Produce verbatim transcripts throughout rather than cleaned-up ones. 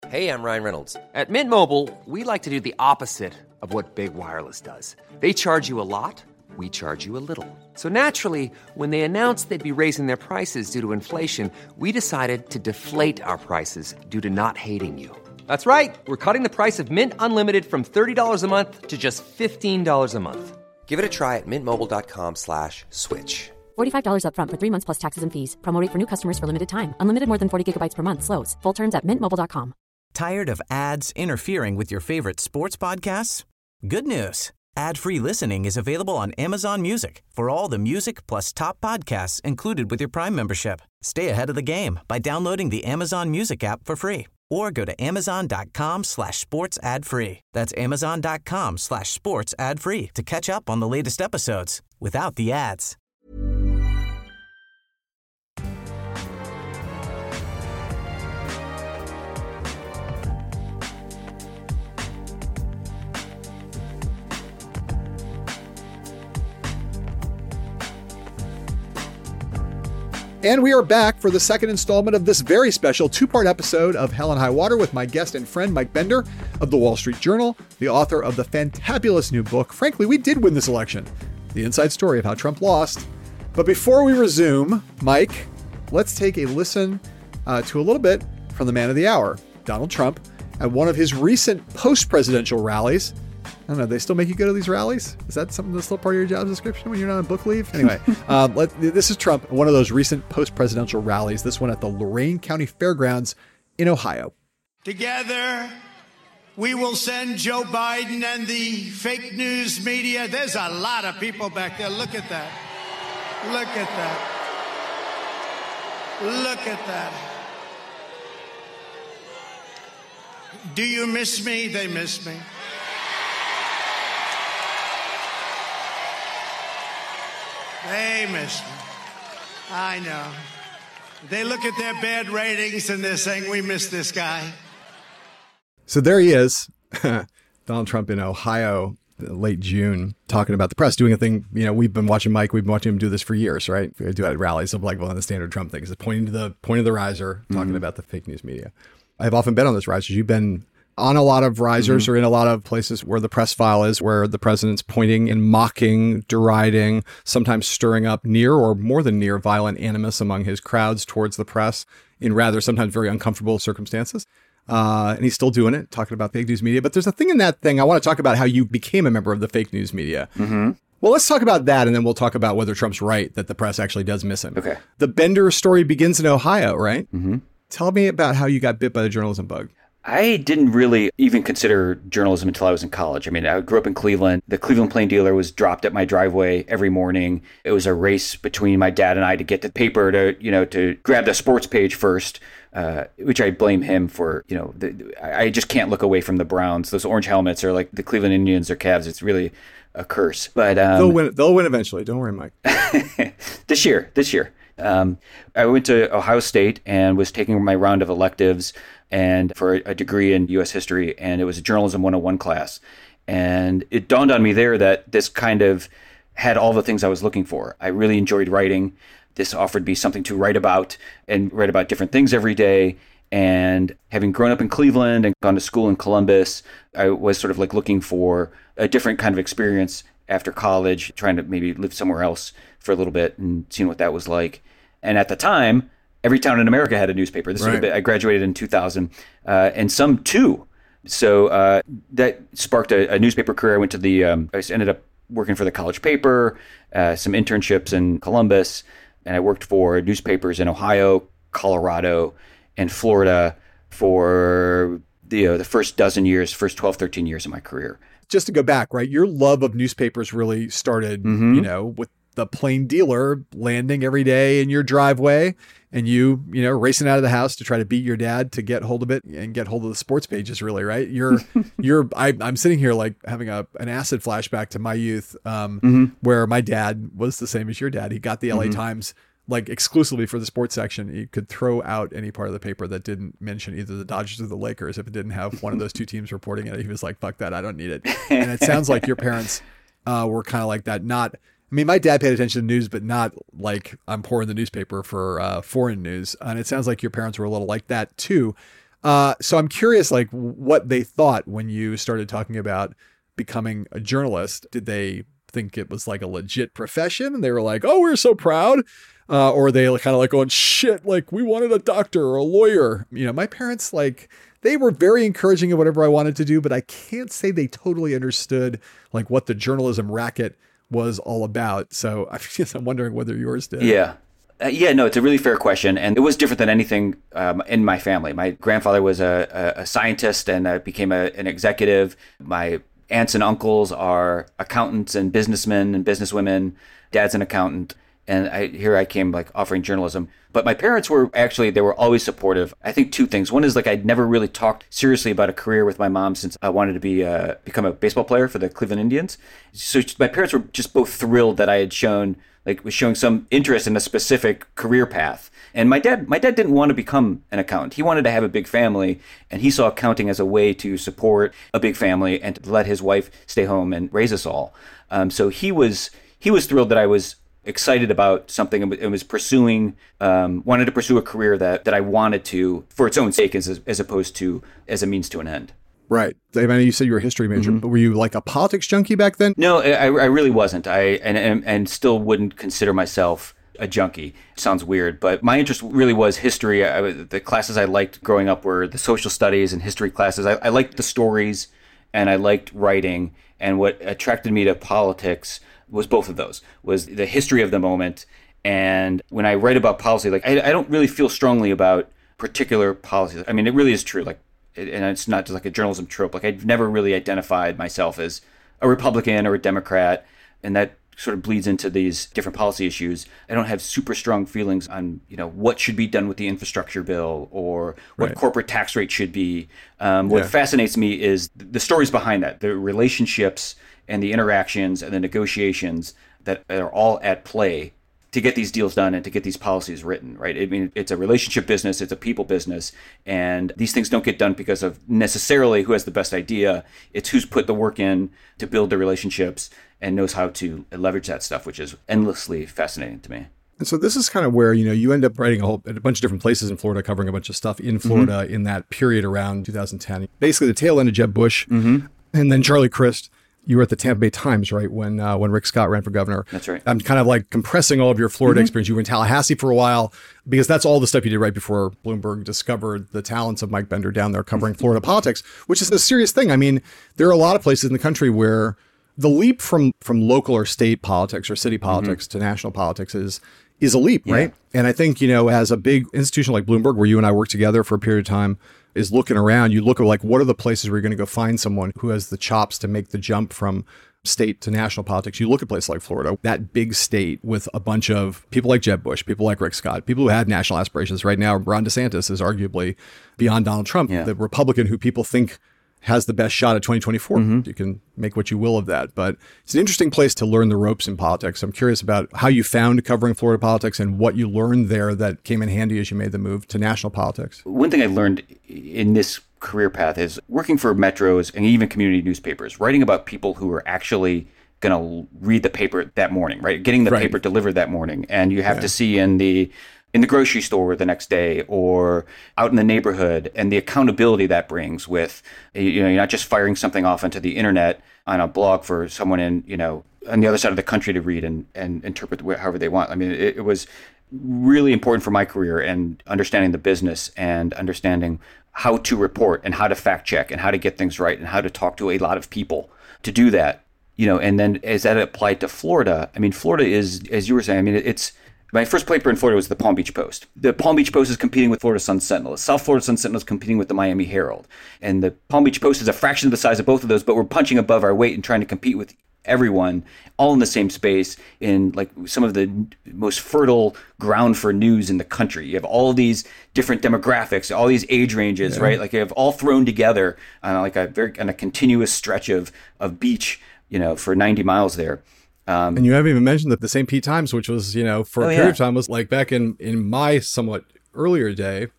Hey, I'm Ryan Reynolds. At Mint Mobile, we like to do the opposite of what Big Wireless does. They charge you a lot, we charge you a little. So naturally, when they announced they'd be raising their prices due to inflation, we decided to deflate our prices due to not hating you. That's right. We're cutting the price of Mint Unlimited from thirty dollars a month to just fifteen dollars a month. Give it a try at mintmobile.com slash switch. forty-five dollars up front for three months plus taxes and fees. Promo rate for new customers for limited time. Unlimited more than forty gigabytes per month slows. Full terms at mint mobile dot com. Tired of ads interfering with your favorite sports podcasts? Good news. Ad-free listening is available on Amazon Music for all the music plus top podcasts included with your Prime membership. Stay ahead of the game by downloading the Amazon Music app for free or go to amazon.com slash sports ad free. That's amazon.com slash sports ad free to catch up on the latest episodes without the ads. And we are back for the second installment of this very special two-part episode of Hell and High Water with my guest and friend Mike Bender of the Wall Street Journal, the author of the fantabulous new book, Frankly, We Did Win This Election, the inside story of how Trump lost. But before we resume, Mike, let's take a listen uh, to a little bit from the man of the hour, Donald Trump, at one of his recent post-presidential rallies. I don't know, they still make you go to these rallies? Is that something that's still part of your job description when you're not on book leave? Anyway, um, let, this is Trump, one of those recent post-presidential rallies, this one at the Lorain County Fairgrounds in Ohio. Together, we will send Joe Biden and the fake news media. There's a lot of people back there. Look at that. Look at that. Look at that. Do you miss me? They miss me. They miss me. I know. They look at their bad ratings and they're saying, we miss this guy. So there he is, Donald Trump in Ohio, late June, talking about the press, doing a thing. You know, we've been watching Mike, we've been watching him do this for years, right? We do it at rallies of like one of the standard Trump things, pointing to the point of the riser, talking mm-hmm. about the fake news media. I've often been on those risers. You've been on a lot of risers mm-hmm. or in a lot of places where the press file is, where the president's pointing and mocking, deriding, sometimes stirring up near or more than near violent animus among his crowds towards the press in rather sometimes very uncomfortable circumstances. Uh, and he's still doing it, talking about fake news media. But there's a thing in that thing. I want to talk about how you became a member of the fake news media. Mm-hmm. Well, let's talk about that, and then we'll talk about whether Trump's right that the press actually does miss him. Okay. The Bender story begins in Ohio, right? Mm-hmm. Tell me about how you got bit by the journalism bug. I didn't really even consider journalism until I was in college. I mean, I grew up in Cleveland. The Cleveland Plain Dealer was dropped at my driveway every morning. It was a race between my dad and I to get the paper to, you know, to grab the sports page first, uh, which I blame him for. You know, the, I just can't look away from the Browns. Those orange helmets are like the Cleveland Indians or Cavs. It's really a curse. But um, they'll win. They'll win eventually. Don't worry, Mike. this year, this year. Um, I went to Ohio State and was taking my round of electives and for a degree in U S history, and it was a journalism one oh one class. And it dawned on me there that this kind of had all the things I was looking for. I really enjoyed writing. This offered me something to write about and write about different things every day. And having grown up in Cleveland and gone to school in Columbus, I was sort of like looking for a different kind of experience after college, trying to maybe live somewhere else for a little bit and seeing what that was like. And at the time, every town in America had a newspaper. This right. would have been, I graduated in two thousand, uh, and some two. So uh, that sparked a, a newspaper career. I went to the, um, I ended up working for the college paper, uh, some internships in Columbus, and I worked for newspapers in Ohio, Colorado, and Florida for the, uh, the first dozen years, first twelve, thirteen years of my career. Just to go back, right? Your love of newspapers really started, mm-hmm. you know, with the Plain Dealer landing every day in your driveway and you, you know, racing out of the house to try to beat your dad to get hold of it and get hold of the sports pages, really, right? You're, you're, I, I'm sitting here like having a, an acid flashback to my youth, um, mm-hmm. where my dad was the same as your dad. He got the L A mm-hmm. Times like exclusively for the sports section. You could throw out any part of the paper that didn't mention either the Dodgers or the Lakers. If it didn't have one of those two teams reporting it, he was like, fuck that. I don't need it. And it sounds like your parents uh, were kind of like that. Not, I mean, my dad paid attention to news, but not like I'm pouring the newspaper for uh, foreign news. And it sounds like your parents were a little like that too. Uh, so I'm curious, like, what they thought when you started talking about becoming a journalist. Did they think it was like a legit profession and they were like, oh, we're so proud? Uh, or are they kind of like going, shit, like we wanted a doctor or a lawyer? You know, my parents, like, they were very encouraging of whatever I wanted to do, but I can't say they totally understood like what the journalism racket was all about. So I guess I'm wondering whether yours did. Yeah. Uh, yeah, no, it's a really fair question. And it was different than anything um, in my family. My grandfather was a, a, a scientist and uh, became a, an executive. My aunts and uncles are accountants and businessmen and businesswomen. Dad's an accountant. And I, here I came like offering journalism. But my parents were actually, they were always supportive. I think two things. One is like I'd never really talked seriously about a career with my mom since I wanted to be uh, become a baseball player for the Cleveland Indians. So my parents were just both thrilled that I had shown, like was showing some interest in a specific career path. And my dad, my dad didn't want to become an accountant. He wanted to have a big family, and he saw accounting as a way to support a big family and to let his wife stay home and raise us all. Um, so he was he was thrilled that I was excited about something and was pursuing, um, wanted to pursue a career that, that I wanted to for its own sake as, as opposed to as a means to an end. Right. I mean, you said you were a history major, mm-hmm. but were you like a politics junkie back then? No, I, I really wasn't. I and, and and still wouldn't consider myself a junkie. Sounds weird, but my interest really was history. I, the classes I liked growing up were the social studies and history classes. I, I liked the stories and I liked writing. And what attracted me to politics was both of those, was the history of the moment. And when I write about policy, like I, I don't really feel strongly about particular policies. I mean, it really is true. Like, and it's not just like a journalism trope. Like I've never really identified myself as a Republican or a Democrat. And that sort of bleeds into these different policy issues. I don't have super strong feelings on, you know, what should be done with the infrastructure bill or what right. corporate tax rate should be. Um, what yeah. fascinates me is the stories behind that, the relationships and the interactions and the negotiations that are all at play to get these deals done and to get these policies written, right? I mean, it's a relationship business, it's a people business, and these things don't get done because of necessarily who has the best idea. It's who's put the work in to build the relationships and knows how to leverage that stuff, which is endlessly fascinating to me. And so this is kind of where, you know, you end up writing a whole at a bunch of different places in Florida, covering a bunch of stuff in Florida mm-hmm. in that period around two thousand ten. Basically the tail end of Jeb Bush mm-hmm. and then Charlie Crist. You were at the Tampa Bay Times, right, when uh, when Rick Scott ran for governor. That's right. I'm kind of like compressing all of your Florida mm-hmm. experience. You were in Tallahassee for a while because that's all the stuff you did right before Bloomberg discovered the talents of Mike Bender down there covering Florida politics, which is a serious thing. I mean, there are a lot of places in the country where the leap from from local or state politics or city politics mm-hmm. to national politics is is a leap, yeah. right? And I think, you know, as a big institution like Bloomberg, where you and I worked together for a period of time, is looking around, you look at like, what are the places where you're going to go find someone who has the chops to make the jump from state to national politics. You look at places like Florida, that big state with a bunch of people like Jeb Bush, people like Rick Scott, people who had national aspirations. Right now, Ron DeSantis is arguably beyond Donald Trump, yeah. the Republican who people think has the best shot at twenty twenty-four. Mm-hmm. You can make what you will of that. But it's an interesting place to learn the ropes in politics. I'm curious about how you found covering Florida politics and what you learned there that came in handy as you made the move to national politics. One thing I learned in this career path is working for metros and even community newspapers, writing about people who are actually going to read the paper that morning, right? Getting the right. paper delivered that morning. And you have yeah. to see in the in the grocery store the next day or out in the neighborhood and the accountability that brings with, you know, you're not just firing something off into the internet on a blog for someone in, you know, on the other side of the country to read and, and interpret however they want. I mean, it, it was really important for my career and understanding the business and understanding how to report and how to fact check and how to get things right and how to talk to a lot of people to do that, you know, and then as that applied to Florida, I mean, Florida is, as you were saying, I mean, it's, my first paper in Florida was the Palm Beach Post. The Palm Beach Post is competing with Florida Sun Sentinel. The South Florida Sun Sentinel is competing with the Miami Herald. And the Palm Beach Post is a fraction of the size of both of those, but we're punching above our weight and trying to compete with everyone all in the same space in like some of the most fertile ground for news in the country. You have all these different demographics, all these age ranges, yeah. right? Like you have all thrown together on like a very on a continuous stretch of of beach, you know, for ninety miles there. Um, and you haven't even mentioned that the Saint Pete Times, which was, you know, for a oh, period yeah. of time was like back in, in my somewhat earlier day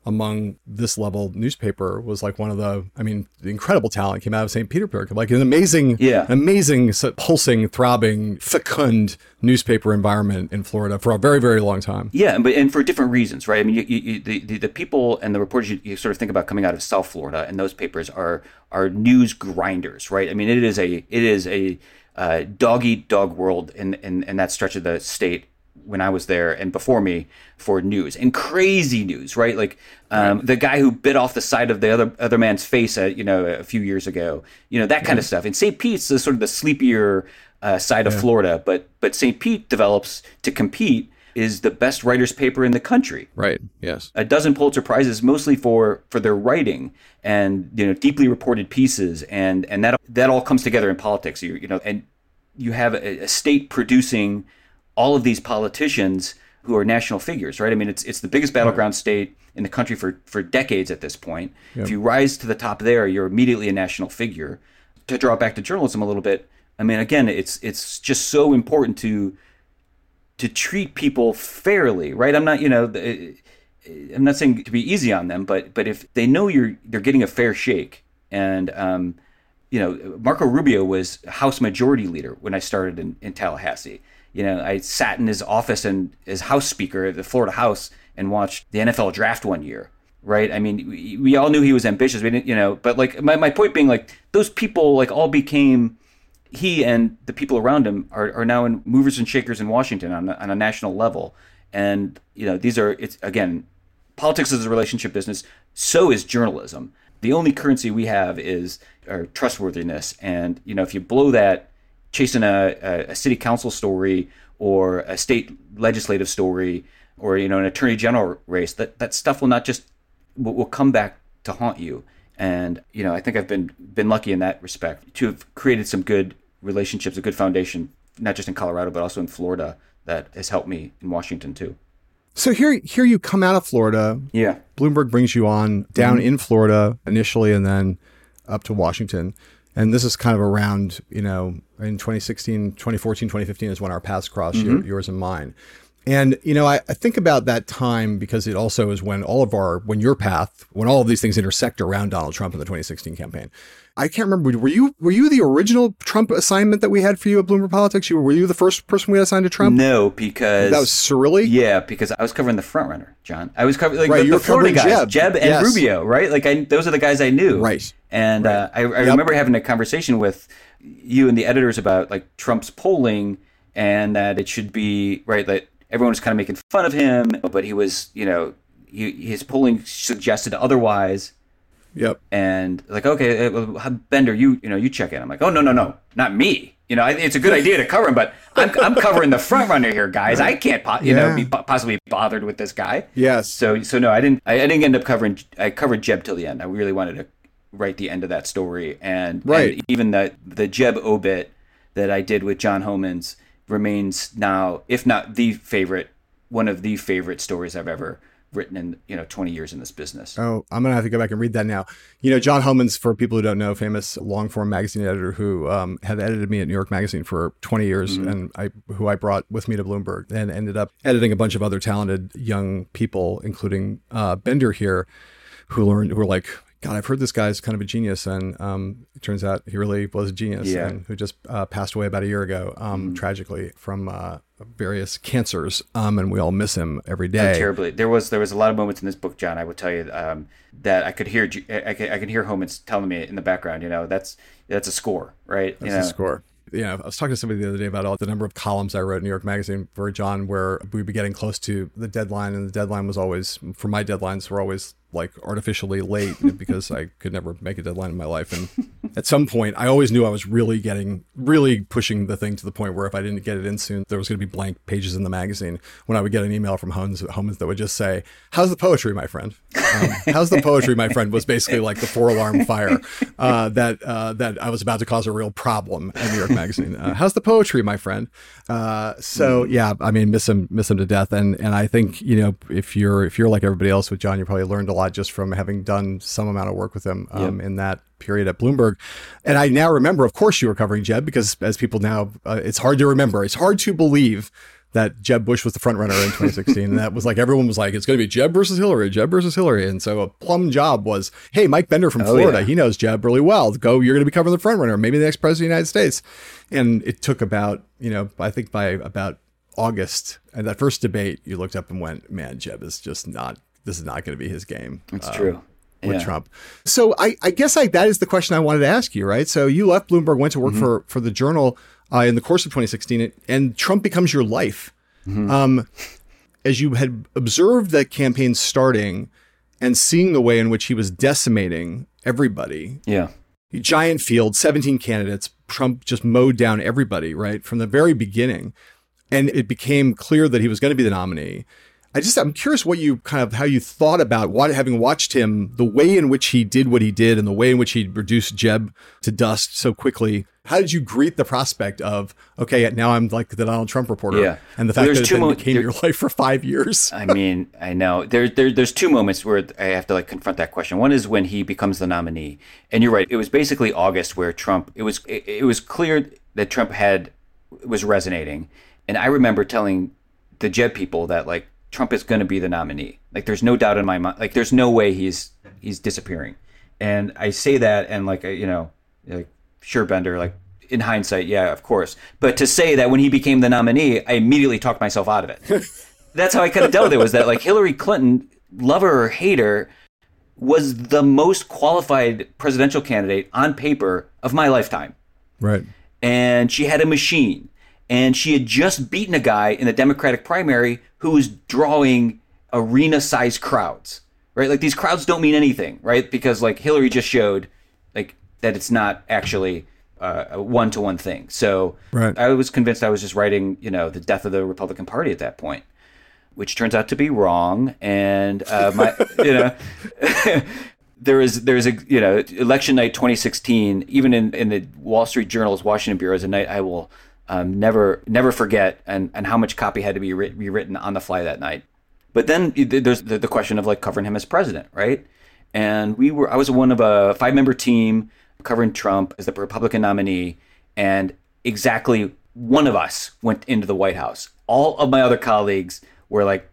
among this level newspaper was like one of the, I mean, the incredible talent came out of Saint Petersburg, like an amazing, yeah. amazing, pulsing, throbbing, fecund newspaper environment in Florida for a very, very long time. Yeah, but and for different reasons, right? I mean, you, you, the, the the people and the reporters you, you sort of think about coming out of South Florida, and those papers are are news grinders, right? I mean, it is a it is a uh, dog eat dog world in, in in that stretch of the state when I was there and before me for news, and crazy news, right? Like um, right. the guy who bit off the side of the other other man's face, uh, you know, a few years ago, you know, that kind yeah. of stuff. And Saint Pete's is sort of the sleepier uh, side yeah. of Florida, but but Saint Pete develops to compete is the best writers' paper in the country. Right. Yes. A dozen Pulitzer Prizes, mostly for for their writing and you know deeply reported pieces, and and that that all comes together in politics. You you know, and you have a, a state producing all of these politicians who are national figures, right? I mean, it's it's the biggest battleground state in the country for, for decades at this point. Yep. If you rise to the top there, you're immediately a national figure. To draw it back to journalism a little bit, I mean, again, it's it's just so important to to treat people fairly, right? I'm not, you know, I'm not saying to be easy on them, but but if they know you're they're getting a fair shake, and um, you know, Marco Rubio was House Majority Leader when I started in, in Tallahassee. You know, I sat in his office and as House Speaker at the Florida House and watched the N F L draft one year, right? I mean, we, we all knew he was ambitious. We didn't, you know, but like my, my point being, like those people, like all became, he and the people around him are, are now in movers and shakers in Washington on a, on a national level. And you know, these are, it's again, politics is a relationship business. So is journalism. The only currency we have is our trustworthiness. And you know, if you blow that chasing a, a city council story or a state legislative story or, you know, an attorney general race, that, that stuff will not just, will, will come back to haunt you. And, you know, I think I've been, been lucky in that respect to have created some good relationships, a good foundation, not just in Colorado, but also in Florida that has helped me in Washington too. So here, here you come out of Florida. Yeah. Bloomberg brings you on down mm-hmm. in Florida initially, and then up to Washington. And this is kind of around, you know, in twenty sixteen, twenty fourteen, twenty fifteen is when our paths crossed, mm-hmm. your, yours and mine. And, you know, I, I think about that time because it also is when all of our, when your path, when all of these things intersect around Donald Trump in the twenty sixteen campaign. I can't remember, were you were you the original Trump assignment that we had for you at Bloomberg Politics? You were, were you the first person we had assigned to Trump? No, because... That was Cirilli? Yeah, because I was covering the front runner, John. I was covering like, right, the, the Florida guys, Jeb, Jeb and yes. Rubio, right? Like I, those are the guys I knew. Right. And right. Uh, I, I yep. remember having a conversation with you and the editors about like Trump's polling and that it should be, right, that everyone was kind of making fun of him, but he was, you know, he, his polling suggested otherwise. Yep. And like, okay, Bender, you you know, you check in. I'm like, oh no no no, not me. You know, it's a good idea to cover him, but I'm I'm covering the front runner here, guys. I can't, po- you yeah. know, be possibly bothered with this guy. Yes. So so no, I didn't. I, I didn't end up covering. I covered Jeb till the end. I really wanted to write the end of that story, and, right. and even the the Jeb obit that I did with John Homans remains now, if not the favorite, one of the favorite stories I've ever written in, you know, twenty years in this business. Oh, I'm going to have to go back and read that now. You know, John Homans, for people who don't know, famous long form magazine editor who um, had edited me at New York Magazine for twenty years mm-hmm. and I, who I brought with me to Bloomberg and ended up editing a bunch of other talented young people, including uh, Bender here, who learned, who were like, God, I've heard this guy's kind of a genius. And um, it turns out he really was a genius yeah. and who just uh, passed away about a year ago, um, mm. tragically, from uh, various cancers. Um, and we all miss him every day. Oh, terribly. There was there was a lot of moments in this book, John, I would tell you, um, that I could hear I could, I could hear Homans telling me in the background, you know, that's that's a score, right? That's you know? a score. Yeah, I was talking to somebody the other day about all the number of columns I wrote in New York Magazine for John, where we'd be getting close to the deadline, and the deadline was always, for my deadlines, were always like artificially late because I could never make a deadline in my life. And at some point, I always knew I was really getting, really pushing the thing to the point where if I didn't get it in soon, there was going to be blank pages in the magazine. When I would get an email from Homans, Homans that would just say, "How's the poetry, my friend? Um, how's the poetry, my friend?" was basically like the four alarm fire uh, that uh, that I was about to cause a real problem at New York Magazine. Uh, how's the poetry, my friend? Uh, so yeah, I mean, miss him, miss him to death. And and I think, you know, if you're if you're like everybody else with John, you probably learned a lot just from having done some amount of work with him um, yep. in that period at Bloomberg. And I now remember, of course, you were covering Jeb, because as people now, uh, it's hard to remember. It's hard to believe that Jeb Bush was the front runner in twenty sixteen. And that was like, everyone was like, it's going to be Jeb versus Hillary, Jeb versus Hillary. And so a plum job was, hey, Mike Bender from Oh, Florida, yeah. he knows Jeb really well. Go, you're going to be covering the front runner, maybe the next president of the United States. And it took about, you know, I think by about August, and that first debate, you looked up and went, man, Jeb is just not, this is not going to be his game. It's um, true. With Yeah. Trump. So I, I guess I, that is the question I wanted to ask you, right? So you left Bloomberg, went to work Mm-hmm. for, for the Journal uh, in the course of twenty sixteen, and Trump becomes your life. Mm-hmm. Um, as you had observed the campaign starting and seeing the way in which he was decimating everybody, Yeah. giant field, seventeen candidates, Trump just mowed down everybody, right? From the very beginning. And it became clear that he was going to be the nominee. I just, I'm curious what you kind of, how you thought about what, having watched him, the way in which he did what he did and the way in which he reduced Jeb to dust so quickly. How did you greet the prospect of, okay, now I'm like the Donald Trump reporter, Yeah. and the Well, fact there's that it two then mo- became there- your life for five years? I mean, I know there, there, there's two moments where I have to like confront that question. One is when he becomes the nominee, and you're right. It was basically August where Trump. It was it, it was clear that Trump had was resonating, and I remember telling the Jeb people that like Trump is going to be the nominee. Like, there's no doubt in my mind. Like, there's no way he's he's disappearing. And I say that, and like you know, like sure, Bender, like. In hindsight, yeah, of course. But to say that when he became the nominee, I immediately talked myself out of it. That's how I could have dealt with it, was that like Hillary Clinton, love her or hate her, was the most qualified presidential candidate on paper of my lifetime. Right. And she had a machine. And she had just beaten a guy in the Democratic primary who was drawing arena-sized crowds, right? Like, these crowds don't mean anything, right? Because like Hillary just showed like that it's not actually Uh, a one-to-one thing. So Right. I was convinced I was just writing, you know, the death of the Republican Party at that point, which turns out to be wrong. And uh, my, you know, there is there's a you know election night twenty sixteen. Even in, in the Wall Street Journal's Washington bureau is a night I will um, never never forget, and and how much copy had to be writ- rewritten on the fly that night. But then there's the, the question of like covering him as president, right? And we were I was one of a five-member team covering Trump as the Republican nominee, and exactly one of us went into the White House. All of my other colleagues were like,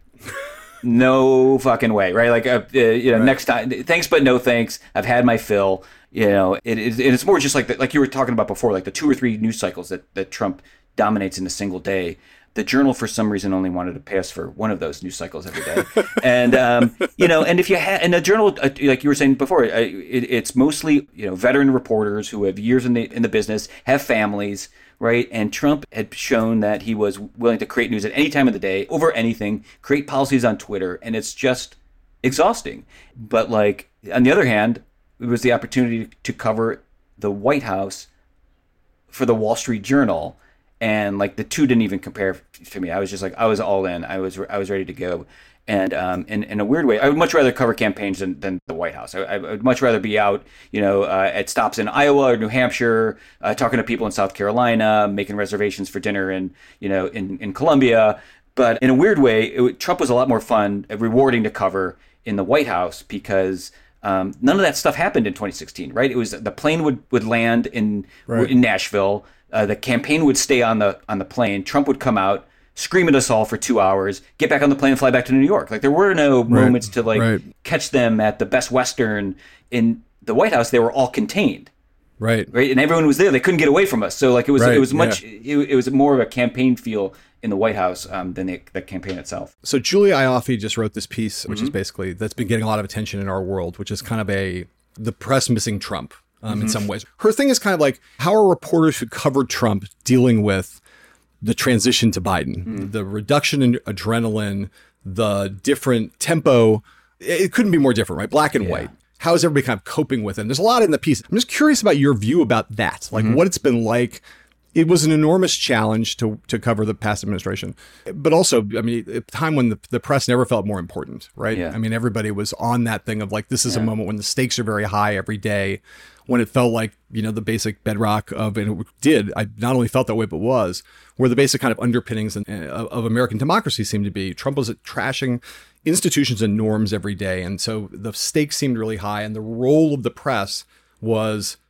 no fucking way, right? Like, uh, uh, you know, right. Next time, thanks, but no thanks. I've had my fill. You know, it, it, it's more just like the, like you were talking about before, like the two or three news cycles that, that Trump dominates in a single day. The Journal, for some reason, only wanted to pay us for one of those news cycles every day. And, um, you know, and if you had, and the Journal, uh, like you were saying before, uh, it, it's mostly, you know, veteran reporters who have years in the in the business, have families, right? And Trump had shown that he was willing to create news at any time of the day, over anything, create policies on Twitter, and it's just exhausting. But, like, on the other hand, it was the opportunity to cover the White House for the Wall Street Journal. And like the two didn't even compare to me. I was just like, I was all in. I was I was ready to go. And um, in, in a weird way, I would much rather cover campaigns than, than the White House. I, I would much rather be out, you know, uh, at stops in Iowa or New Hampshire, uh, talking to people in South Carolina, making reservations for dinner in, you know, in, in Columbia. But in a weird way, it, Trump was a lot more fun, rewarding to cover in the White House because um, none of that stuff happened in twenty sixteen, right? It was the plane would, would land in Right. in Nashville. Uh, the campaign would stay on the on the plane. Trump would come out, scream at us all for two hours, get back on the plane, and fly back to New York. Like, there were no Right. moments to like Right. catch them at the Best Western. In the White House, they were all contained, Right. right? And everyone was there. They couldn't get away from us. So like it was Right, it was much yeah. it, it was more of a campaign feel in the White House um, than the, the campaign itself. So Julia Ioffe just wrote this piece, which Mm-hmm. is basically, that's been getting a lot of attention in our world, which is kind of a, the press missing Trump um, Mm-hmm. in some ways. Her thing is kind of like, how are reporters who covered Trump dealing with the transition to Biden, Mm. the reduction in adrenaline, the different tempo? It couldn't be more different, right? Black and Yeah. white. How is everybody kind of coping with it? And there's a lot in the piece. I'm just curious about your view about that, like Mm-hmm. what it's been like. It was an enormous challenge to to cover the past administration, but also, I mean, at a time when the, the press never felt more important, right? Yeah. I mean, everybody was on that thing of like, this is a moment when the stakes are very high every day, when it felt like, you know, the basic bedrock of, and it did, I not only felt that way, but was, where the basic kind of underpinnings of, of American democracy seemed to be. Trump was trashing institutions and norms every day. And so the stakes seemed really high. And the role of the press was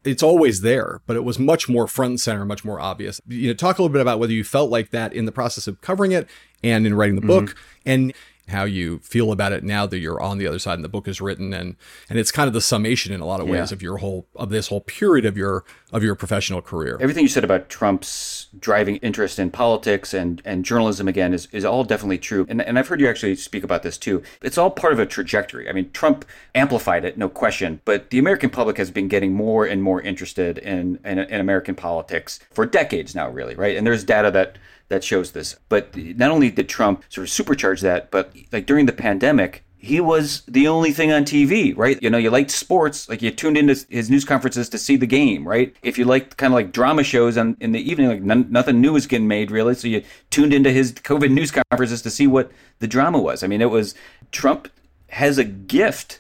it's always there, but it was much more front and center, much more obvious. You know, talk a little bit about whether you felt like that in the process of covering it and in writing the book, mm-hmm. and how you feel about it now that you're on the other side and the book is written, and and it's kind of the summation in a lot of ways yeah. of your whole of this whole period of your of your professional career. Everything you said about Trump's driving interest in politics and, and journalism again is, is all definitely true. And and I've heard you actually speak about this too. It's all part of a trajectory. I mean, Trump amplified it, no question, but the American public has been getting more and more interested in in, in American politics for decades now, really, right? And there's data that that shows this. But not only did Trump sort of supercharge that, but like during the pandemic, he was the only thing on T V, right? You know, you liked sports, like you tuned into his news conferences to see the game, right? If you liked kind of like drama shows on in the evening, like none, nothing new was getting made really, so you tuned into his COVID news conferences to see what the drama was. I mean, it was, Trump has a gift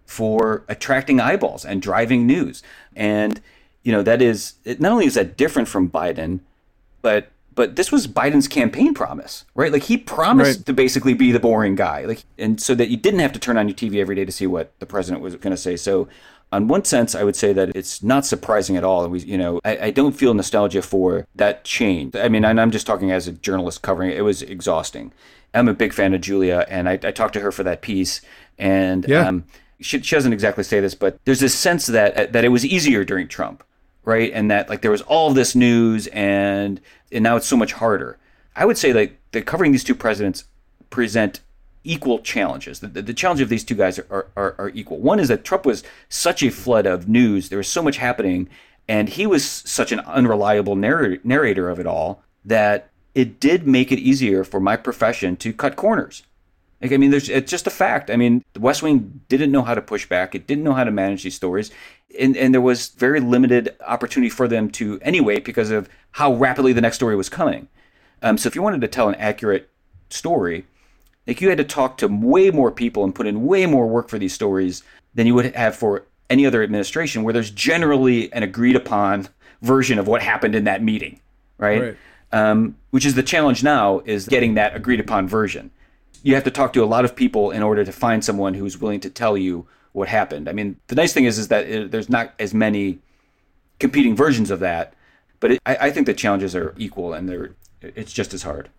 for attracting eyeballs and driving news. And, you know, that is, it, not only is that different from Biden, but But this was Biden's campaign promise, right? Like he promised right. to basically be the boring guy, like, and so that you didn't have to turn on your T V every day to see what the president was going to say. So, on one sense, I would say that it's not surprising at all. We, you know, I, I don't feel nostalgia for that change. I mean, and I'm just talking as a journalist covering it. It was exhausting. I'm a big fan of Julia, and I, I talked to her for that piece, and yeah. um, she, she doesn't exactly say this, but there's this sense that that it was easier during Trump. Right. And that like there was all this news and and now it's so much harder. I would say like that covering these two presidents present equal challenges. The, the, the challenge of these two guys are, are, are equal. One is that Trump was such a flood of news. There was so much happening. And he was such an unreliable narr- narrator of it all that it did make it easier for my profession to cut corners. Like, I mean, there's it's just a fact. I mean, the West Wing didn't know how to push back. It didn't know how to manage these stories. And, and there was very limited opportunity for them to anyway because of how rapidly the next story was coming. Um, so if you wanted to tell an accurate story, like you had to talk to way more people and put in way more work for these stories than you would have for any other administration where there's generally an agreed upon version of what happened in that meeting, right? right. Um, which is the challenge now is getting that agreed upon version. You have to talk to a lot of people in order to find someone who's willing to tell you what happened. I mean, the nice thing is, is that it, there's not as many competing versions of that, but it, I, I think the challenges are equal and they're it's just as hard.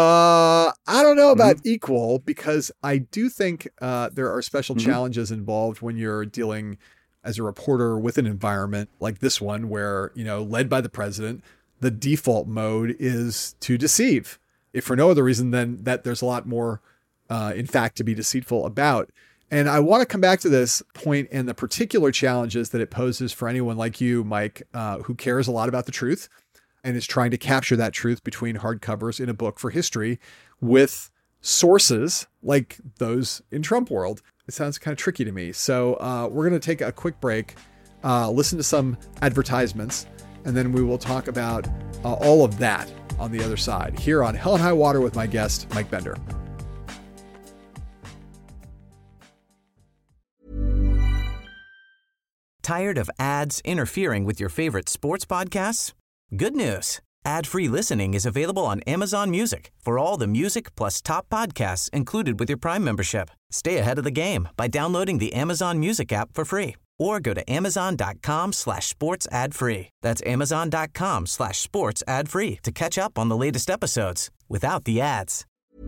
Uh, I don't know about mm-hmm. equal because I do think uh, there are special mm-hmm. challenges involved when you're dealing as a reporter with an environment like this one where, you know, led by the president, the default mode is to deceive. If for no other reason than that there's a lot more, uh, in fact, to be deceitful about. And I want to come back to this point and the particular challenges that it poses for anyone like you, Mike, uh, who cares a lot about the truth and is trying to capture that truth between hardcovers in a book for history with sources like those in Trump world. It sounds kind of tricky to me. So uh, we're going to take a quick break, uh, listen to some advertisements, and then we will talk about uh, all of that on the other side here on Hell and High Water with my guest, Mike Bender. Tired of ads interfering with your favorite sports podcasts? Good news. Ad-free listening is available on Amazon Music for all the music plus top podcasts included with your Prime membership. Stay ahead of the game by downloading the Amazon Music app for free or go to amazon.com slash sports ad free. That's amazon.com slash sports ad free to catch up on the latest episodes without the ads.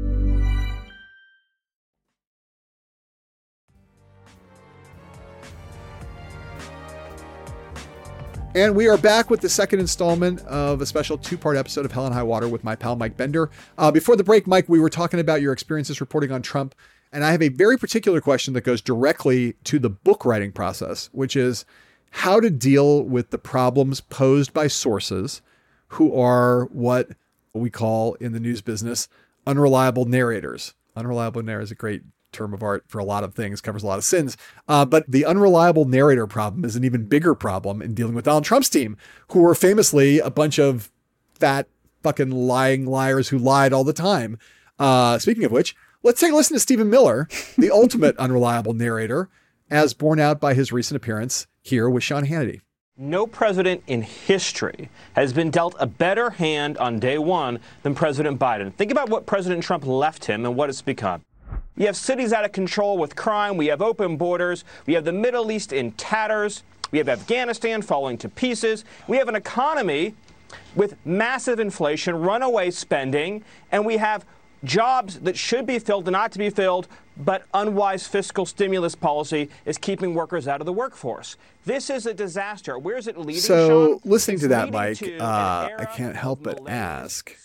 And we are back with the second installment of a special two-part episode of Hell and High Water with my pal, Mike Bender. Uh, before the break, Mike, we were talking about your experiences reporting on Trump. And I have a very particular question that goes directly to the book writing process, which is how to deal with the problems posed by sources who are what we call in the news business unreliable narrators. Unreliable narrator is a great term of art for a lot of things, covers a lot of sins. Uh, but the unreliable narrator problem is an even bigger problem in dealing with Donald Trump's team, who were famously a bunch of fat fucking lying liars who lied all the time. Uh, speaking of which, let's take a listen to Stephen Miller, the ultimate unreliable narrator, as borne out by his recent appearance here with Sean Hannity. No president in history has been dealt a better hand on day one than President Biden. Think about what President Trump left him and what it's become. You have cities out of control with crime. We have open borders. We have the Middle East in tatters. We have Afghanistan falling to pieces. We have an economy with massive inflation, runaway spending, and we have jobs that should be filled and not to be filled, but unwise fiscal stimulus policy is keeping workers out of the workforce. This is a disaster. Where is it leading, So, Sean? listening It's to that, leading Mike, to an uh, era I can't help of but malaise. ask,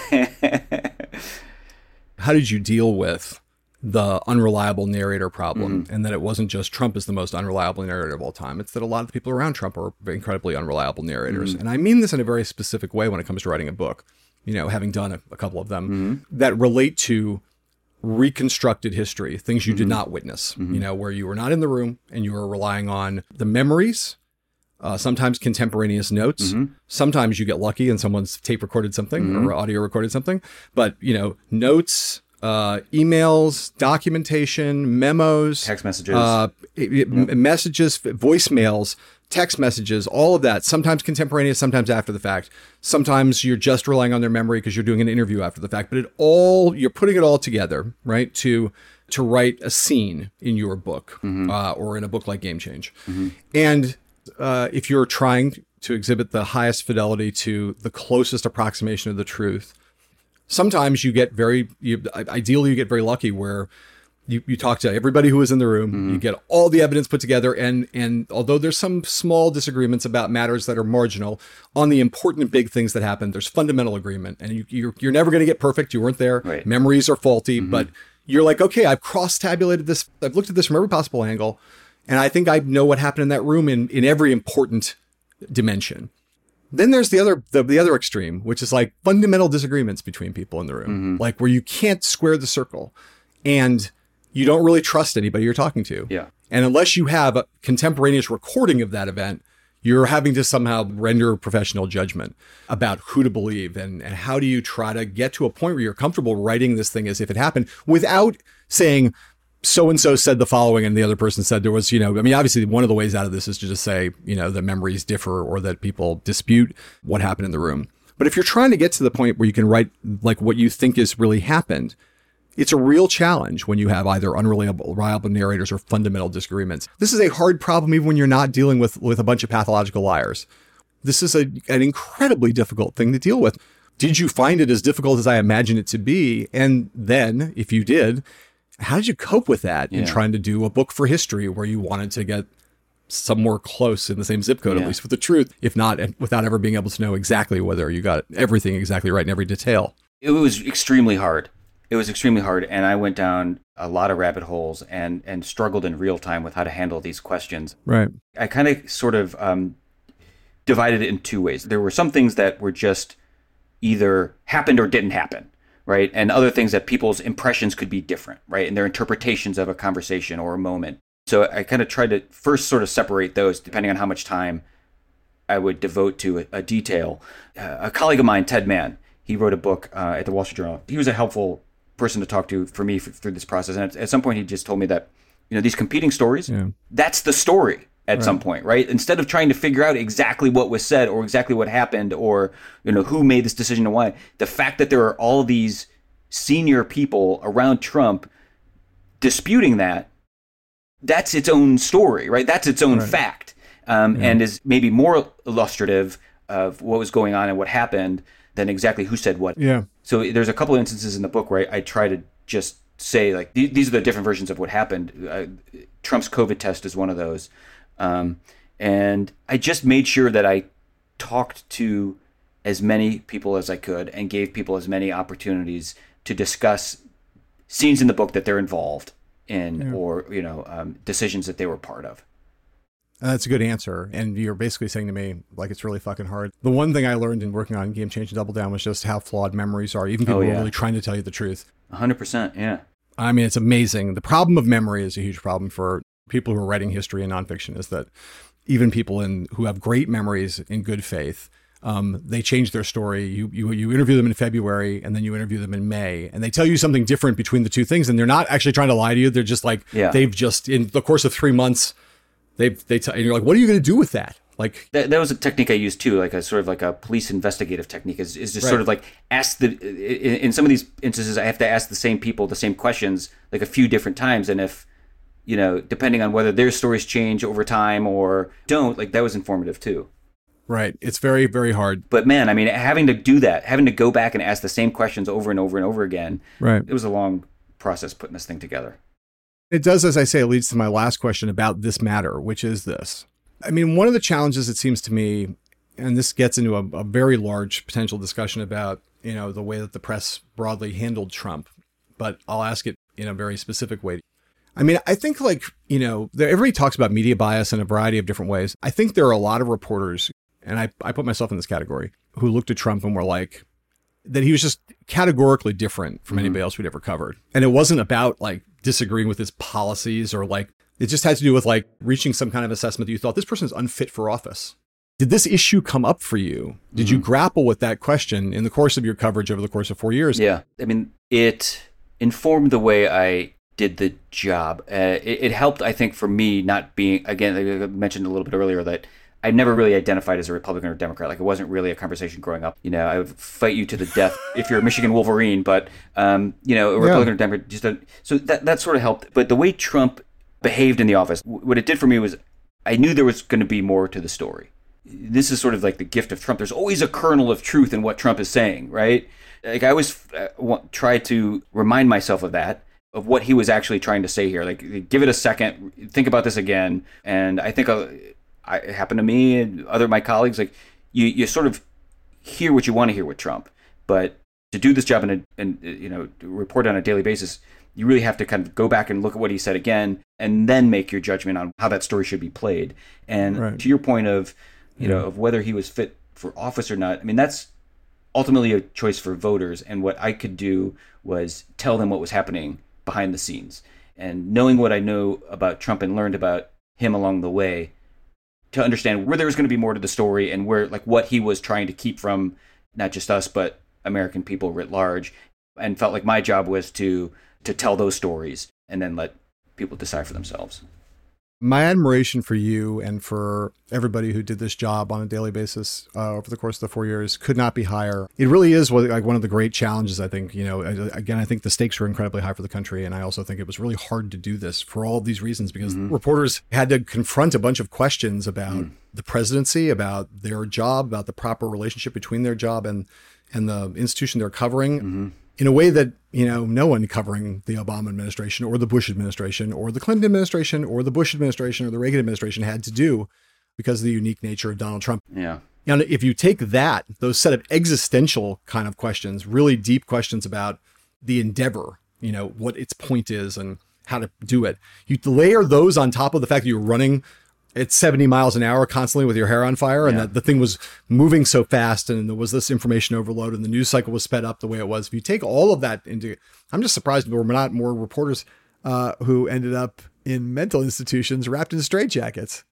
how did you deal with the unreliable narrator problem? Mm-hmm. And that it wasn't just Trump is the most unreliable narrator of all time. It's that a lot of the people around Trump are incredibly unreliable narrators. Mm-hmm. And I mean this in a very specific way when it comes to writing a book, you know, having done a, a couple of them Mm-hmm. that relate to reconstructed history, things you did Mm-hmm. not witness, you know, where you were not in the room and you were relying on the memories, uh, sometimes contemporaneous notes. Mm-hmm. Sometimes you get lucky and someone's tape recorded something or audio recorded something, but you know, notes, uh, emails, documentation, memos, Text messages. uh, it- it- messages, voicemails, text messages, all of that, sometimes contemporaneous, sometimes after the fact. Sometimes you're just relying on their memory because you're doing an interview after the fact, but it all, you're putting it all together, right? To, to write a scene in your book, uh, or in a book like Game Change. And, uh, if you're trying to exhibit the highest fidelity to the closest approximation of the truth, sometimes you get very, you, ideally you get very lucky where you, you talk to everybody who was in the room, you get all the evidence put together. And, and although there's some small disagreements about matters that are marginal, on the important big things that happen, there's fundamental agreement. And you, you're, you're never going to get perfect. You weren't there. Right. Memories are faulty, but you're like, okay, I've cross-tabulated this. I've looked at this from every possible angle. And I think I know what happened in that room in, in every important dimension. Then there's the other the, the other extreme, which is like fundamental disagreements between people in the room, like where you can't square the circle and you don't really trust anybody you're talking to. Yeah. And unless you have a contemporaneous recording of that event, you're having to somehow render professional judgment about who to believe and, and how do you try to get to a point where you're comfortable writing this thing as if it happened without saying, so-and-so said the following and the other person said there was, you know, I mean, obviously one of the ways out of this is to just say, you know, the memories differ or that people dispute what happened in the room. But if you're trying to get to the point where you can write like what you think is really happened, it's a real challenge when you have either unreliable reliable narrators or fundamental disagreements. This is a hard problem even when you're not dealing with, with a bunch of pathological liars. This is a, an incredibly difficult thing to deal with. Did you find it as difficult as I imagine it to be? And then, if you did, how did you cope with that in Yeah. trying to do a book for history where you wanted to get somewhere close in the same zip code, Yeah. at least with the truth, if not without ever being able to know exactly whether you got everything exactly right in every detail? It was extremely hard. It was extremely hard, and I went down a lot of rabbit holes and, and struggled in real time with how to handle these questions. Right. I kind of sort of um, divided it in two ways. There were some things that were just either happened or didn't happen, right? And other things that people's impressions could be different, right? And their interpretations of a conversation or a moment. So I kind of tried to first sort of separate those depending on how much time I would devote to a, a detail. Uh, a colleague of mine, Ted Mann, he wrote a book uh, at the Wall Street Journal. He was a helpful person to talk to for me f- through this process. And at, at some point, he just told me that, you know, these competing stories, Yeah. that's the story at some point, right? Instead of trying to figure out exactly what was said or exactly what happened or, you know, who made this decision and why, the fact that there are all these senior people around Trump disputing that, that's its own story, right? That's its own fact, um, and is maybe more illustrative of what was going on and what happened than exactly who said what. Yeah. So there's a couple of instances in the book where I, I try to just say, like, th- these are the different versions of what happened. Uh, Trump's COVID test is one of those. Um, and I just made sure that I talked to as many people as I could and gave people as many opportunities to discuss scenes in the book that they're involved in, Yeah. or, you know, um, decisions that they were part of. That's a good answer. And you're basically saying to me, like, it's really fucking hard. The one thing I learned in working on Game Change and Double Down was just how flawed memories are. Even people Oh, who yeah. are really trying to tell you the truth. one hundred percent, yeah. I mean, it's amazing. The problem of memory is a huge problem for people who are writing history and nonfiction, is that even people in who have great memories in good faith, um, they change their story. You, you you interview them in February and then you interview them in May, and they tell you something different between the two things. And they're not actually trying to lie to you. They're just like, Yeah. they've just, in the course of three months, they've, they tell, and you're like, what are you going to do with that? Like, That, that was a technique I used too, like a sort of like a police investigative technique, is, is just Right. sort of like ask the, in, in some of these instances, I have to ask the same people the same questions like a few different times. And if you know, depending on whether their stories change over time or don't, like that was informative too. Right. It's very, very hard. But man, I mean, having to do that, having to go back and ask the same questions over and over and over again, right. It was a long process putting this thing together. It does, as I say, it leads to my last question about this matter, which is this. I mean, one of the challenges, it seems to me, and this gets into a, a very large potential discussion about, you know, the way that the press broadly handled Trump, but I'll ask it in a very specific way. I mean, I think like, you know, there, everybody talks about media bias in a variety of different ways. I think there are a lot of reporters, and I, I put myself in this category, who looked at Trump and were like, that he was just categorically different from mm-hmm. anybody else we'd ever covered. And it wasn't about like disagreeing with his policies or like, it just had to do with like reaching some kind of assessment that you thought this person is unfit for office. Did this issue come up for you? Did mm-hmm. you grapple with that question in the course of your coverage over the course of four years? Yeah. I mean, it informed the way I did the job. Uh, it, it helped, I think, for me not being, again, I mentioned a little bit earlier that I never really identified as a Republican or Democrat. Like it wasn't really a conversation growing up. You know, I would fight you to the death if you're a Michigan Wolverine, but, um, you know, a Republican yeah. or Democrat, just a, so that, that sort of helped. But the way Trump behaved in the office, what it did for me was I knew there was going to be more to the story. This is sort of like the gift of Trump. There's always a kernel of truth in what Trump is saying, right? Like I always uh, want, try to remind myself of that, of what he was actually trying to say here. Like, give it a second, think about this again. And I think uh, I, it happened to me and other of my colleagues. Like, you, you sort of hear what you want to hear with Trump, but to do this job and and you know report on a daily basis, you really have to kind of go back and look at what he said again, and then make your judgment on how that story should be played. And right. to your point of you yeah. know of whether he was fit for office or not, I mean that's ultimately a choice for voters. And what I could do was tell them what was happening behind the scenes, and knowing what I know about Trump and learned about him along the way, to understand where there was going to be more to the story and where, like, what he was trying to keep from not just us but American people writ large, and felt like my job was to to tell those stories and then let people decide for themselves. My admiration for you and for everybody who did this job on a daily basis uh, over the course of the four years could not be higher. It really is what, like one of the great challenges, I think. You know, again, I think the stakes were incredibly high for the country. And I also think it was really hard to do this for all of these reasons, because mm-hmm. reporters had to confront a bunch of questions about mm. the presidency, about their job, about the proper relationship between their job and, and the institution they're covering. Mm-hmm. In a way that, you know, no one covering the Obama administration or the Bush administration or the Clinton administration or the Bush administration or the Reagan administration had to do, because of the unique nature of Donald Trump. Yeah. And if you take that, those set of existential kind of questions, really deep questions about the endeavor, you know, what its point is and how to do it, you layer those on top of the fact that you're running at seventy miles an hour constantly with your hair on fire, and yeah. that the thing was moving so fast, and there was this information overload, and the news cycle was sped up the way it was. If you take all of that into, I'm just surprised there were not more reporters uh, who ended up in mental institutions wrapped in straitjackets.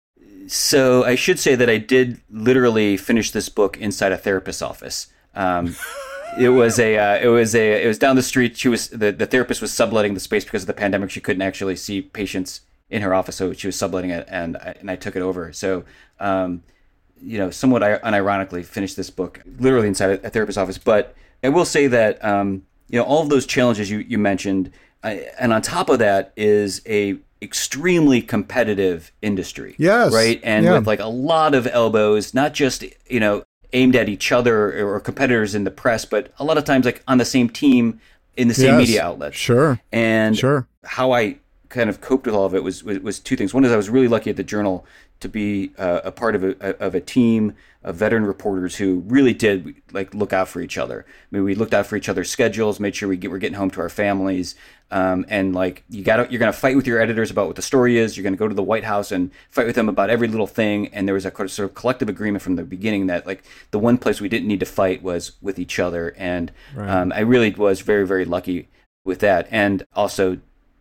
So I should say that I did literally finish this book inside a therapist's office. Um, it was a, uh, it was a, it was down the street. She was the, the therapist was subletting the space because of the pandemic. She couldn't actually see patients in her office, so she was subletting it, and I, and I took it over. So, um, you know, somewhat unironically finished this book literally inside a therapist's office. But I will say that, um, you know, all of those challenges you, you mentioned, I, and on top of that is a extremely competitive industry. Yes. Right. And yeah. with like a lot of elbows, not just, you know, aimed at each other or competitors in the press, but a lot of times like on the same team in the same yes. media outlets. Sure. And sure. how I kind of coped with all of it was, was was two things. One is I was really lucky at the Journal to be uh, a part of a of a team of veteran reporters who really did like look out for each other. I mean, we looked out for each other's schedules, made sure we get, we're getting home to our families, um, and like you got you're going to fight with your editors about what the story is. You're going to go to the White House and fight with them about every little thing. And there was a sort of collective agreement from the beginning that like the one place we didn't need to fight was with each other. And right. um, I really was very very lucky with that, and also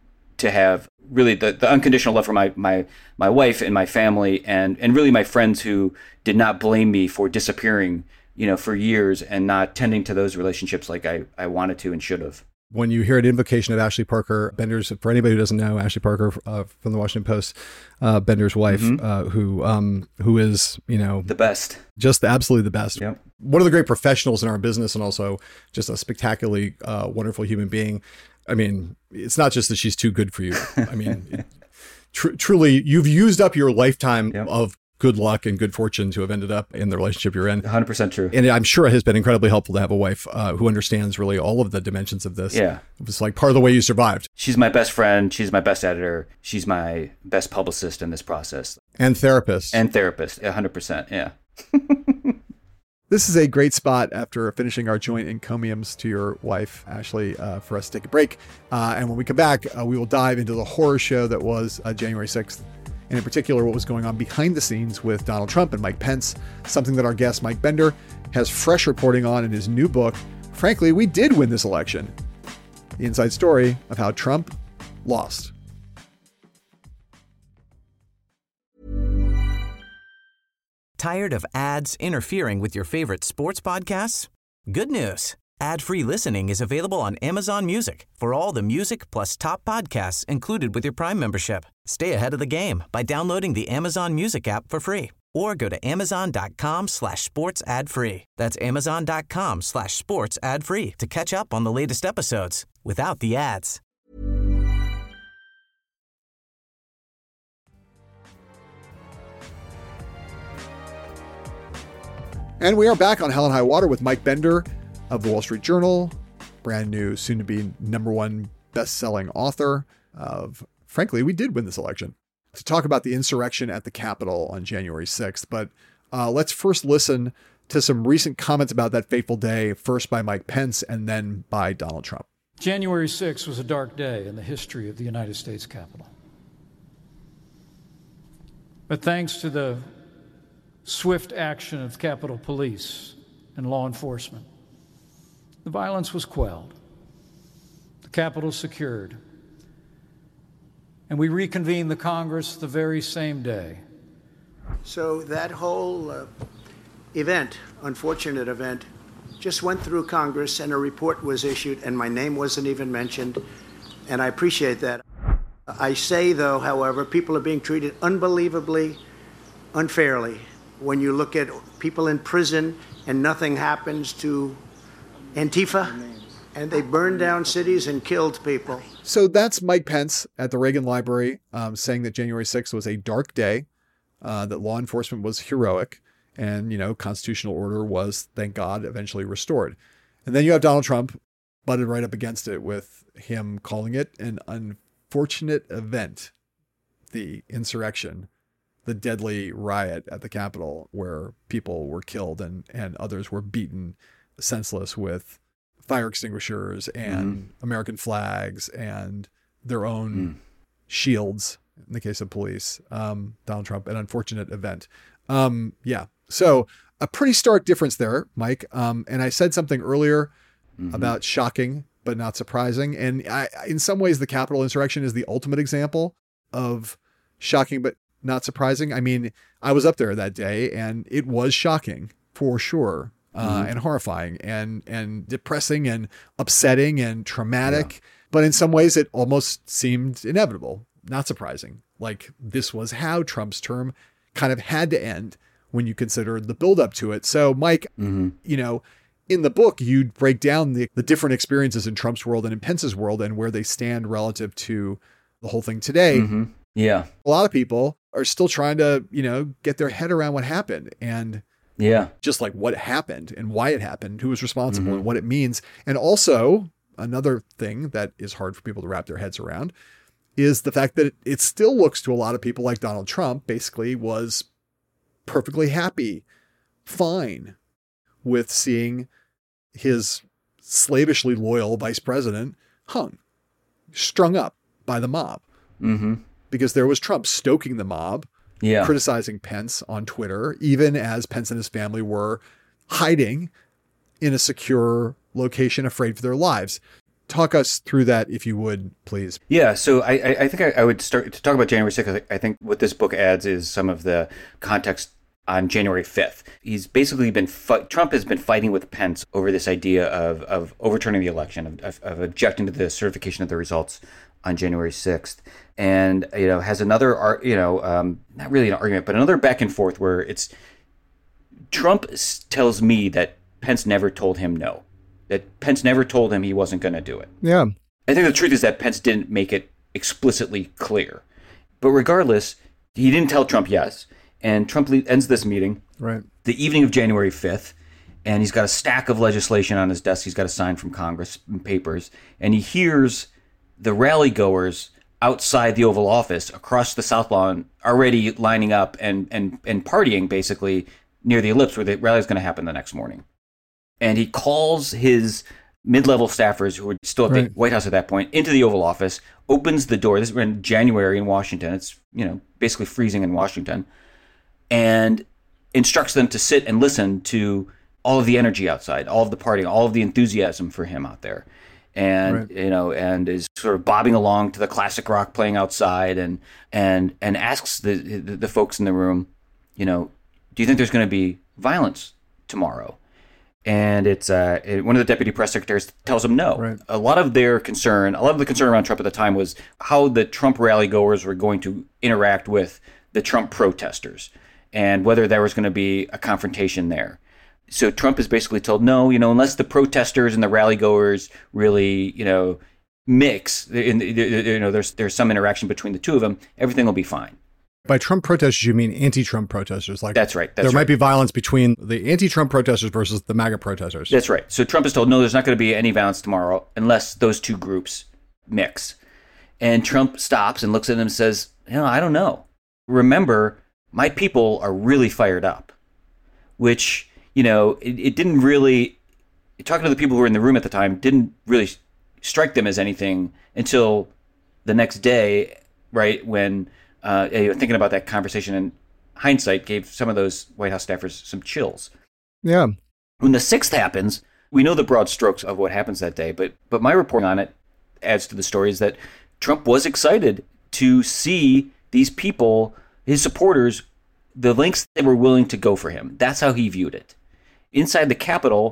to have really the, the unconditional love for my, my, my wife and my family, and, and really my friends who did not blame me for disappearing, you know, for years and not tending to those relationships like I, I wanted to and should have. When you hear an invocation of Ashley Parker, Bender's, for anybody who doesn't know, Ashley Parker uh, from the Washington Post, uh, Bender's wife, mm-hmm. uh, who um, who is, you know, the best, just absolutely the best. Yep. One of the great professionals in our business, and also just a spectacularly uh, wonderful human being. I mean, it's not just that she's too good for you. I mean, it, tr- truly, you've used up your lifetime Yep. of good luck and good fortune to have ended up in the relationship you're in. one hundred percent true. And I'm sure it has been incredibly helpful to have a wife uh, who understands really all of the dimensions of this. Yeah. It's like part of the way you survived. She's my best friend. She's my best editor. She's my best publicist in this process. And therapist. And therapist. one hundred percent. Yeah. This is a great spot after finishing our joint encomiums to your wife, Ashley, uh, for us to take a break. Uh, and when we come back, uh, we will dive into the horror show that was uh, January sixth. And in particular, what was going on behind the scenes with Donald Trump and Mike Pence, something that our guest, Mike Bender, has fresh reporting on in his new book, Frankly, We Did Win This Election. The inside story of how Trump lost. Tired of ads interfering with your favorite sports podcasts? Good news. Ad-free listening is available on Amazon Music for all the music plus top podcasts included with your Prime membership. Stay ahead of the game by downloading the Amazon Music app for free or go to amazon.com slash sports ad free. That's amazon.com slash sports ad free to catch up on the latest episodes without the ads. And we are back on Hell and High Water with Mike Bender of the Wall Street Journal, brand new, soon to be number one best-selling author of Frankly, We Did Win This Election, to talk about the insurrection at the Capitol on January sixth. But uh, let's first listen to some recent comments about that fateful day, first by Mike Pence and then by Donald Trump. January sixth was a dark day in the history of the United States Capitol. But thanks to the swift action of Capitol Police and law enforcement, the violence was quelled, the Capitol secured, and we reconvened the Congress the very same day. So that whole uh, event, unfortunate event, just went through Congress and a report was issued and my name wasn't even mentioned, and I appreciate that. I say, though, however, people are being treated unbelievably unfairly. When you look at people in prison and nothing happens to Antifa, and they burned down cities and killed people. So that's Mike Pence at the Reagan Library um, saying that January sixth was a dark day, uh, that law enforcement was heroic, and, you know, constitutional order was, thank God, eventually restored. And then you have Donald Trump butted right up against it with him calling it an unfortunate event, the insurrection, the deadly riot at the Capitol where people were killed and, and others were beaten senseless with fire extinguishers and mm. American flags and their own mm. shields in the case of police. Um, Donald Trump, an unfortunate event. Um, yeah. So a pretty stark difference there, Mike. Um, and I said something earlier mm-hmm. about shocking, but not surprising. And I, in some ways, the Capitol insurrection is the ultimate example of shocking, but not surprising. I mean, I was up there that day and it was shocking for sure. Uh, mm-hmm. and horrifying and, and depressing and upsetting and traumatic. Yeah. But in some ways it almost seemed inevitable, not surprising. Like this was how Trump's term kind of had to end when you consider the buildup to it. So Mike, mm-hmm. you know, in the book, you break down the, the different experiences in Trump's world and in Pence's world and where they stand relative to the whole thing today. Mm-hmm. Yeah. A lot of people are still trying to, you know, get their head around what happened and yeah, just like what happened and why it happened, who was responsible mm-hmm. and what it means. And also another thing that is hard for people to wrap their heads around is the fact that it, it still looks to a lot of people like Donald Trump basically was perfectly happy, fine with seeing his slavishly loyal vice president hung, strung up by the mob. Mm-hmm. Because there was Trump stoking the mob, yeah. criticizing Pence on Twitter, even as Pence and his family were hiding in a secure location, afraid for their lives. Talk us through that, if you would, please. Yeah, so I, I think I, I would start to talk about January sixth. I think what this book adds is some of the context on January fifth. He's basically been, fi- Trump has been fighting with Pence over this idea of, of overturning the election, of, of, of objecting to the certification of the results on January sixth. And, you know, has another, you know, um, not really an argument, but another back and forth where it's Trump tells me that Pence never told him no, that Pence never told him he wasn't going to do it. Yeah. I think the truth is that Pence didn't make it explicitly clear. But regardless, he didn't tell Trump yes. And Trump le- ends this meeting right. the evening of January fifth. And he's got a stack of legislation on his desk. He's got to sign from Congress and papers. And he hears the rally goers outside the Oval Office across the South Lawn already lining up and, and, and partying basically near the ellipse where the rally is going to happen the next morning. And he calls his mid-level staffers who were still at right. the White House at that point into the Oval Office, opens the door. This is in January in Washington. It's, you know, basically freezing in Washington, and instructs them to sit and listen to all of the energy outside, all of the partying, all of the enthusiasm for him out there. And, right. you know, and is sort of bobbing along to the classic rock playing outside, and and and asks the the, the folks in the room, you know, do you think there's going to be violence tomorrow? And it's uh, it, one of the deputy press secretaries tells him no. Right. A lot of their concern, a lot of the concern around Trump at the time was how the Trump rally goers were going to interact with the Trump protesters and whether there was going to be a confrontation there. So Trump is basically told, no, you know, unless the protesters and the rally goers really, you know, mix, in, you know, there's there's some interaction between the two of them, everything will be fine. By Trump protesters, you mean anti-Trump protesters? Like that's right. That's there right. might be violence between the anti-Trump protesters versus the MAGA protesters. That's right. So Trump is told, no, there's not going to be any violence tomorrow unless those two groups mix. And Trump stops and looks at him and says, you know, I don't know. Remember, my people are really fired up, which, you know, it, it didn't really, talking to the people who were in the room at the time, didn't really strike them as anything until the next day, right, when uh, thinking about that conversation in hindsight gave some of those White House staffers some chills. Yeah. When the sixth happens, we know the broad strokes of what happens that day, but but my reporting on it adds to the story is that Trump was excited to see these people, his supporters, the lengths they were willing to go for him. That's how he viewed it. Inside the Capitol,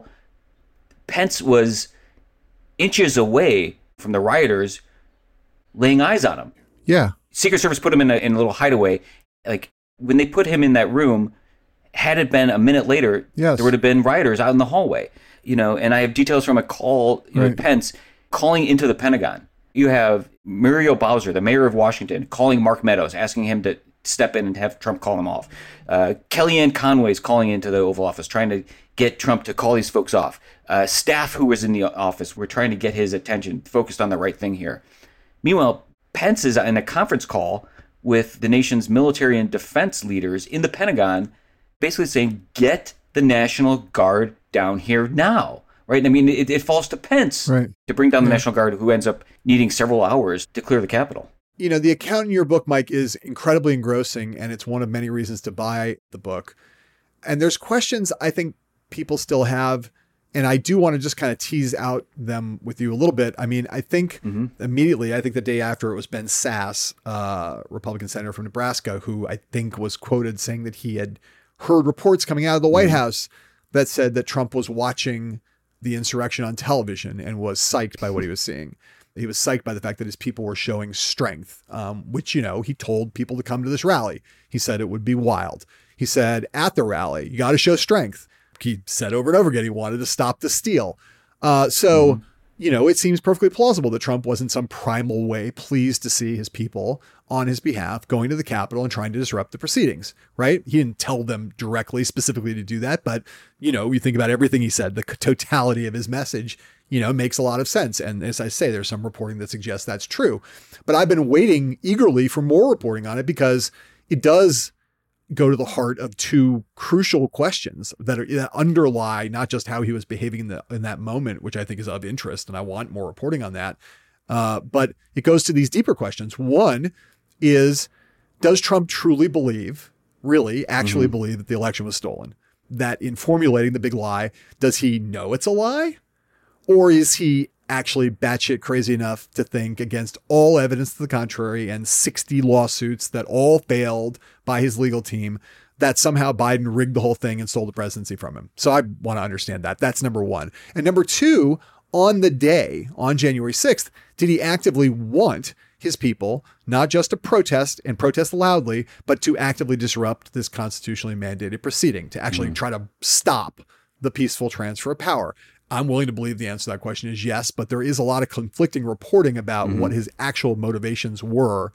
Pence was inches away from the rioters laying eyes on him. Yeah. Secret Service put him in a, in a little hideaway. Like, when they put him in that room, had it been a minute later, yes. there would have been rioters out in the hallway. You know, and I have details from a call, you right. know, Pence calling into the Pentagon. You have Muriel Bowser, the mayor of Washington, calling Mark Meadows, asking him to step in and have Trump call him off. Uh, Kellyanne Conway's calling into the Oval Office, trying to get Trump to call these folks off. Uh, staff who was in the office were trying to get his attention, focused on the right thing here. Meanwhile, Pence is in a conference call with the nation's military and defense leaders in the Pentagon, basically saying, get the National Guard down here now. Right? I mean, it, it falls to Pence right. to bring down the yeah. National Guard, who ends up needing several hours to clear the Capitol. You know, the account in your book, Mike, is incredibly engrossing, and it's one of many reasons to buy the book. And there's questions I think people still have, and I do want to just kind of tease out them with you a little bit. I mean, I think mm-hmm. immediately, I think the day after, it was Ben Sasse, uh, Republican senator from Nebraska, who I think was quoted saying that he had heard reports coming out of the White mm-hmm. House that said that Trump was watching the insurrection on television and was psyched by what he was seeing. He was psyched by the fact that his people were showing strength, um, which, you know, he told people to come to this rally. He said it would be wild. He said at the rally, you got to show strength. He said over and over again, he wanted to stop the steal. Uh, so, mm-hmm. you know, it seems perfectly plausible that Trump was in some primal way pleased to see his people on his behalf going to the Capitol and trying to disrupt the proceedings, right? He didn't tell them directly, specifically to do that. But, you know, you think about everything he said, the totality of his message, you know, makes a lot of sense. And as I say, there's some reporting that suggests that's true. But I've been waiting eagerly for more reporting on it because it does go to the heart of two crucial questions that, are, that underlie not just how he was behaving in, the, in that moment, which I think is of interest, and I want more reporting on that, uh, but it goes to these deeper questions. One is, does Trump truly believe, really actually mm-hmm. believe that the election was stolen? That in formulating the big lie, does he know it's a lie? Or is he actually batshit crazy enough to think, against all evidence to the contrary and sixty lawsuits that all failed by his legal team, that somehow Biden rigged the whole thing and stole the presidency from him? So I want to understand that. That's number one. And number two, on the day, on January sixth, did he actively want his people not just to protest and protest loudly, but to actively disrupt this constitutionally mandated proceeding, to actually mm. try to stop the peaceful transfer of power? I'm willing to believe the answer to that question is yes, but there is a lot of conflicting reporting about mm-hmm. what his actual motivations were.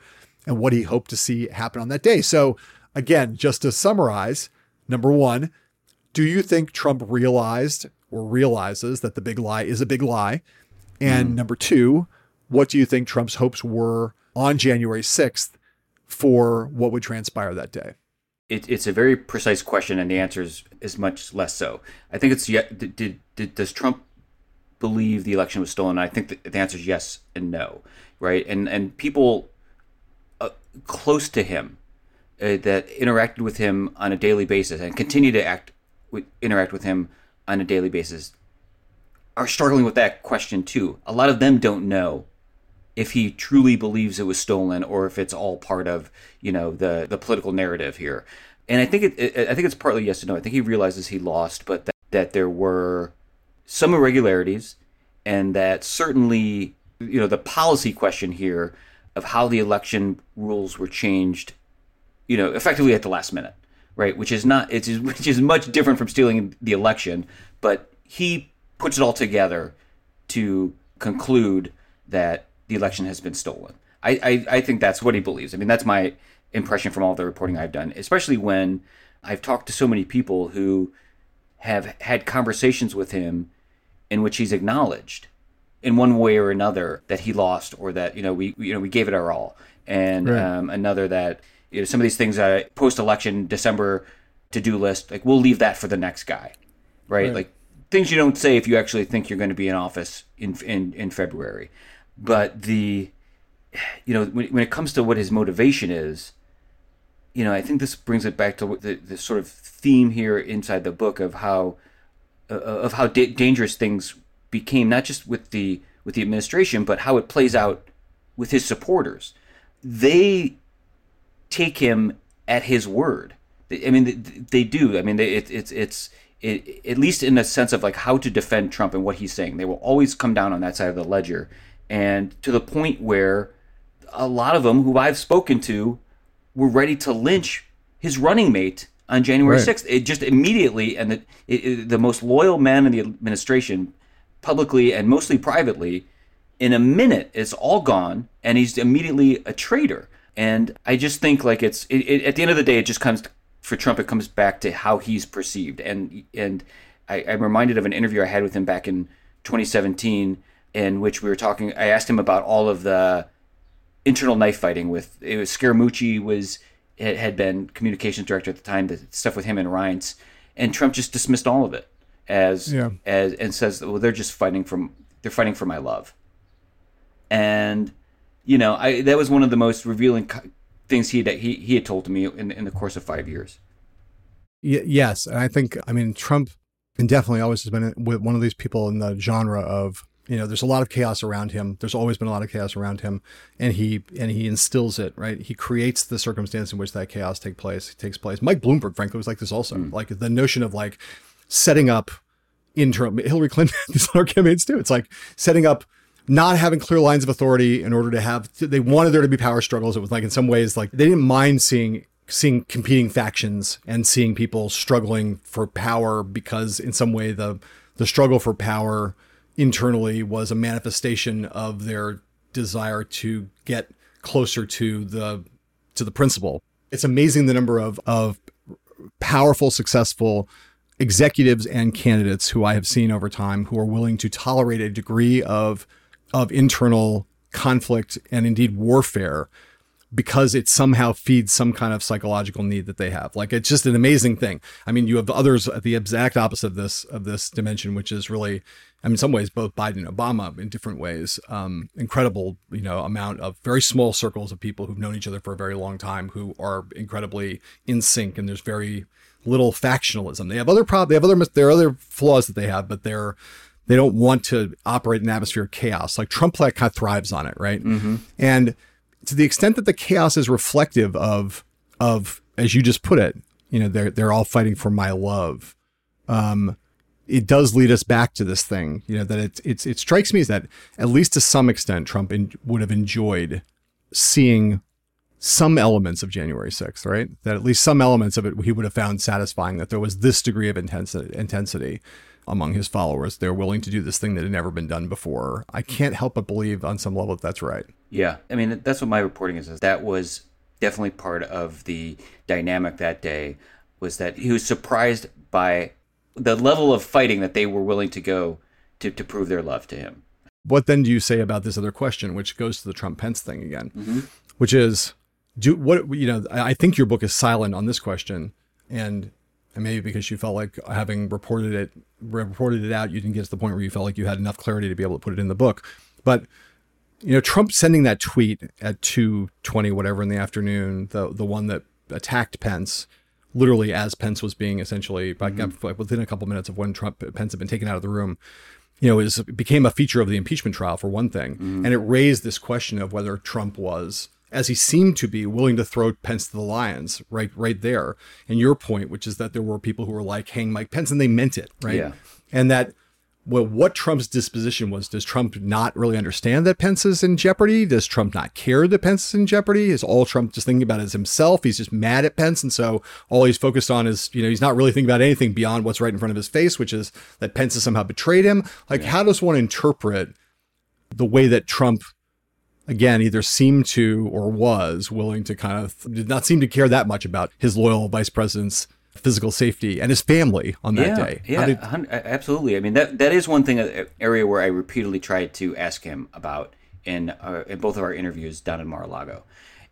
and what he hoped to see happen on that day. So again, just to summarize, number one, do you think Trump realized or realizes that the big lie is a big lie? And mm. number two, what do you think Trump's hopes were on January sixth for what would transpire that day? It, it's a very precise question, and the answer is, is much less so. I think it's, did, did, did does Trump believe the election was stolen? I think the, the answer is yes and no, right? And, and people uh, close to him uh, that interacted with him on a daily basis and continue to act with, interact with him on a daily basis are struggling with that question too. A lot of them don't know if he truly believes it was stolen or if it's all part of, you know, the, the political narrative here. And I think it, it I think it's partly yes and no. I think he realizes he lost, but that, that there were some irregularities, and that certainly, you know, the policy question here of how the election rules were changed, you know, effectively at the last minute, right? Which is not, it's which is much different from stealing the election, but he puts it all together to conclude that the election has been stolen. I, I, I think that's what he believes. I mean, that's my impression from all the reporting I've done, especially when I've talked to so many people who have had conversations with him in which he's acknowledged in one way or another that he lost, or that, you know, we, you know, we gave it our all. And right. um, another that, you know, some of these things, uh, post-election December to-do list, like we'll leave that for the next guy, right? right? Like things you don't say if you actually think you're going to be in office in in, in February. But the, you know, when, when it comes to what his motivation is, you know, I think this brings it back to the, the sort of theme here inside the book of how, uh, of how da- dangerous things became, not just with the with the administration, but how it plays out with his supporters. They take him at his word. I mean, they, they do. I mean, they, it, it's it's it, at least in a sense of like how to defend Trump and what he's saying. They will always come down on that side of the ledger. And to the point where a lot of them who I've spoken to were ready to lynch his running mate on January right. sixth. It just immediately, and the, it, it, the most loyal man in the administration, publicly and mostly privately, in a minute, it's all gone, and he's immediately a traitor. And I just think like it's, it, it, at the end of the day, it just comes, for Trump, it comes back to how he's perceived. And and I, I'm reminded of an interview I had with him back in twenty seventeen, in which we were talking, I asked him about all of the internal knife fighting with, it was Scaramucci was, had been communications director at the time, the stuff with him and Reince, and Trump just dismissed all of it as, yeah. as, and says, well, they're just fighting from, they're fighting for my love. And, you know, I, that was one of the most revealing things he, that he, he had told to me in, in the course of five years. Y- yes. And I think, I mean, Trump, and definitely always has been one of these people in the genre of, you know, there's a lot of chaos around him. There's always been a lot of chaos around him, and he and he instills it, right? He creates the circumstance in which that chaos take place. takes place. Mike Bloomberg, frankly, was like this also. Mm. Like the notion of like setting up internal, Hillary Clinton, these other campaigns too. It's like setting up, not having clear lines of authority in order to have, they wanted there to be power struggles. It was like in some ways, like they didn't mind seeing seeing competing factions and seeing people struggling for power, because in some way the the struggle for power internally was a manifestation of their desire to get closer to the to the principle. It's amazing the number of of powerful, successful executives and candidates who I have seen over time who are willing to tolerate a degree of of internal conflict and indeed warfare because it somehow feeds some kind of psychological need that they have. Like, it's just an amazing thing. I mean, you have others at the exact opposite of this, of this dimension, which is really, I mean, in some ways, both Biden and Obama in different ways, um, incredible, you know, amount of very small circles of people who've known each other for a very long time, who are incredibly in sync. And there's very little factionalism. They have other problems. They have other, there are other flaws that they have, but they're, they don't want to operate in an atmosphere of chaos. Like Trump kind of thrives on it. Right. Mm-hmm. And to the extent that the chaos is reflective of, of, as you just put it, you know, they're, they're all fighting for my love. Um, it does lead us back to this thing, you know, that it, it's, it strikes me as that at least to some extent, Trump in, would have enjoyed seeing some elements of January sixth, right? That at least some elements of it he would have found satisfying, that there was this degree of intensity, intensity among his followers. They're willing to do this thing that had never been done before. I can't help but believe on some level that that's right. Yeah. I mean, that's what my reporting is. is that was definitely part of the dynamic that day, was that he was surprised by the level of fighting that they were willing to go to, to prove their love to him. What then do you say about this other question, which goes to the Trump-Pence thing again, mm-hmm. which is, do what, you know, I think your book is silent on this question, and, and maybe because you felt like having reported it, reported it out, you didn't get to the point where you felt like you had enough clarity to be able to put it in the book. But, you know, Trump sending that tweet at two twenty, whatever in the afternoon, the the one that attacked Pence, literally as Pence was being essentially, mm-hmm. within a couple minutes of when Trump Pence had been taken out of the room, you know, is became a feature of the impeachment trial for one thing. Mm-hmm. And it raised this question of whether Trump was, as he seemed to be, willing to throw Pence to the lions right right there. And your point, which is that there were people who were like, hang Mike Pence, and they meant it, right? Yeah. And that, well, what Trump's disposition was, does Trump not really understand that Pence is in jeopardy? Does Trump not care that Pence is in jeopardy? Is all Trump just thinking about is himself? He's just mad at Pence. And so all he's focused on is, you know, he's not really thinking about anything beyond what's right in front of his face, which is that Pence has somehow betrayed him. Like, yeah. How does one interpret the way that Trump, again, either seemed to or was willing to kind of, did not seem to care that much about his loyal vice president's physical safety and his family on that yeah, day? Yeah, did... absolutely. I mean, that that is one thing, an area where I repeatedly tried to ask him about in uh, in both of our interviews down in Mar-a-Lago,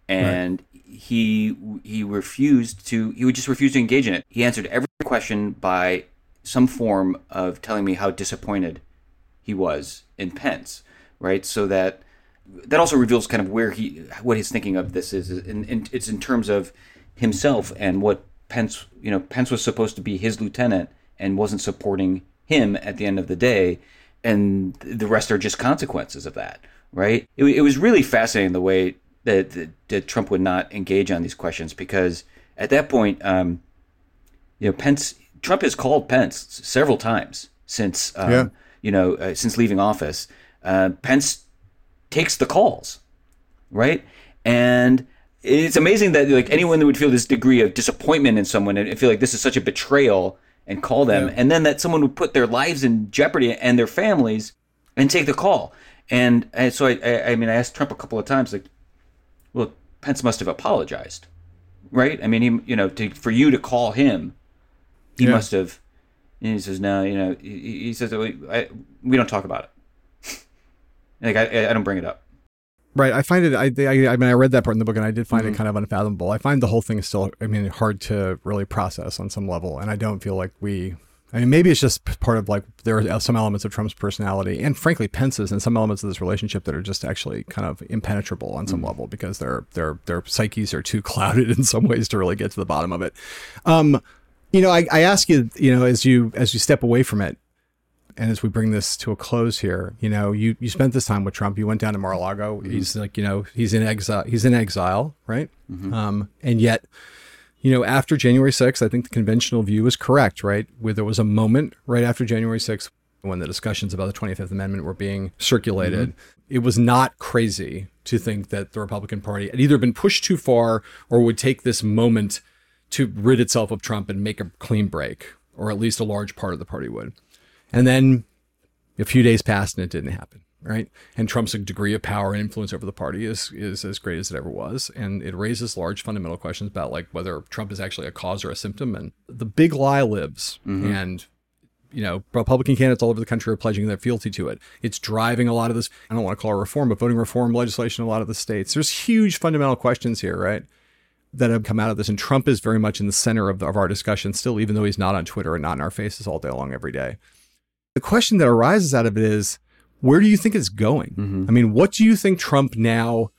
and right. he he refused to. He would just refuse to engage in it. He answered every question by some form of telling me how disappointed he was in Pence. Right, so that that also reveals kind of where he what he's thinking of this is, and, and it's in terms of himself and what Pence, you know, Pence was supposed to be his lieutenant and wasn't supporting him at the end of the day, and the rest are just consequences of that, right? It, it was really fascinating the way that, that, that Trump would not engage on these questions, because at that point, um, you know, Pence, Trump has called Pence several times since, um, yeah. you know, uh, since leaving office. Uh, Pence takes the calls, right? And it's amazing that like anyone that would feel this degree of disappointment in someone and feel like this is such a betrayal and call them, yeah. and then that someone would put their lives in jeopardy and their families and take the call. And, and so I, I, I mean, I asked Trump a couple of times, like, well, Pence must have apologized, right? I mean, he, you know, to, for you to call him, he yeah. must have. And he says, no, you know, he, he says, I, we don't talk about it. Like I, I don't bring it up. Right. I find it, I, I, I mean, I read that part in the book and I did find mm-hmm. it kind of unfathomable. I find the whole thing is still, I mean, hard to really process on some level. And I don't feel like we, I mean, maybe it's just part of like, there are some elements of Trump's personality and frankly Pence's and some elements of this relationship that are just actually kind of impenetrable on some mm-hmm. level because their, their, their psyches are too clouded in some ways to really get to the bottom of it. Um, you know, I, I ask you, you know, as you, as you step away from it, and as we bring this to a close here, you know, you, you spent this time with Trump. You went down to Mar-a-Lago. Mm-hmm. He's like, you know, he's in exile. He's in exile, right? Mm-hmm. Um, and yet, you know, after January sixth, I think the conventional view is correct, right? Where there was a moment right after January sixth when the discussions about the twenty-fifth Amendment were being circulated. Mm-hmm. It was not crazy to think that the Republican Party had either been pushed too far or would take this moment to rid itself of Trump and make a clean break, or at least a large part of the party would. And then a few days passed and it didn't happen, right? And Trump's degree of power and influence over the party is is as great as it ever was. And it raises large fundamental questions about like whether Trump is actually a cause or a symptom. And the big lie lives. Mm-hmm. And, you know, Republican candidates all over the country are pledging their fealty to it. It's driving a lot of this, I don't want to call it reform, but voting reform legislation in a lot of the states. There's huge fundamental questions here, right, that have come out of this. And Trump is very much in the center of, the, of our discussion still, even though he's not on Twitter and not in our faces all day long every day. The question that arises out of it is, where do you think it's going? Mm-hmm. I mean, what do you think Trump now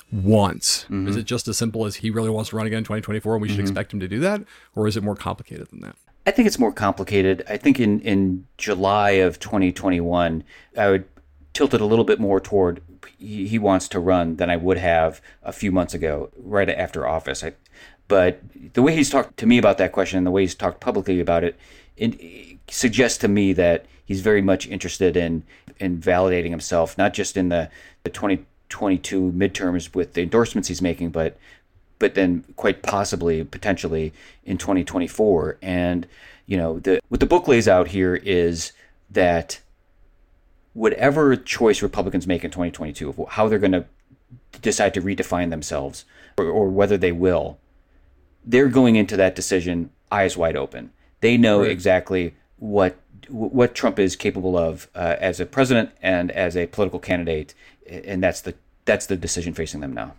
wants? Mm-hmm. Is it just as simple as he really wants to run again in twenty twenty-four and we should mm-hmm. expect him to do that? Or is it more complicated than that? I think it's more complicated. I think in, in July of twenty twenty-one, I would tilt it a little bit more toward he, he wants to run than I would have a few months ago, right after office. I, but the way he's talked to me about that question and the way he's talked publicly about it, it, it suggests to me that he's very much interested in in validating himself, not just in the, the twenty twenty-two midterms with the endorsements he's making, but but then quite possibly, potentially in twenty twenty-four. And, you know, the what the book lays out here is that whatever choice Republicans make in twenty twenty-two, of how they're going to decide to redefine themselves, or, or whether they will, they're going into that decision eyes wide open. They know right. exactly what what Trump is capable of uh, as a president and as a political candidate, and that's the that's the decision facing them now.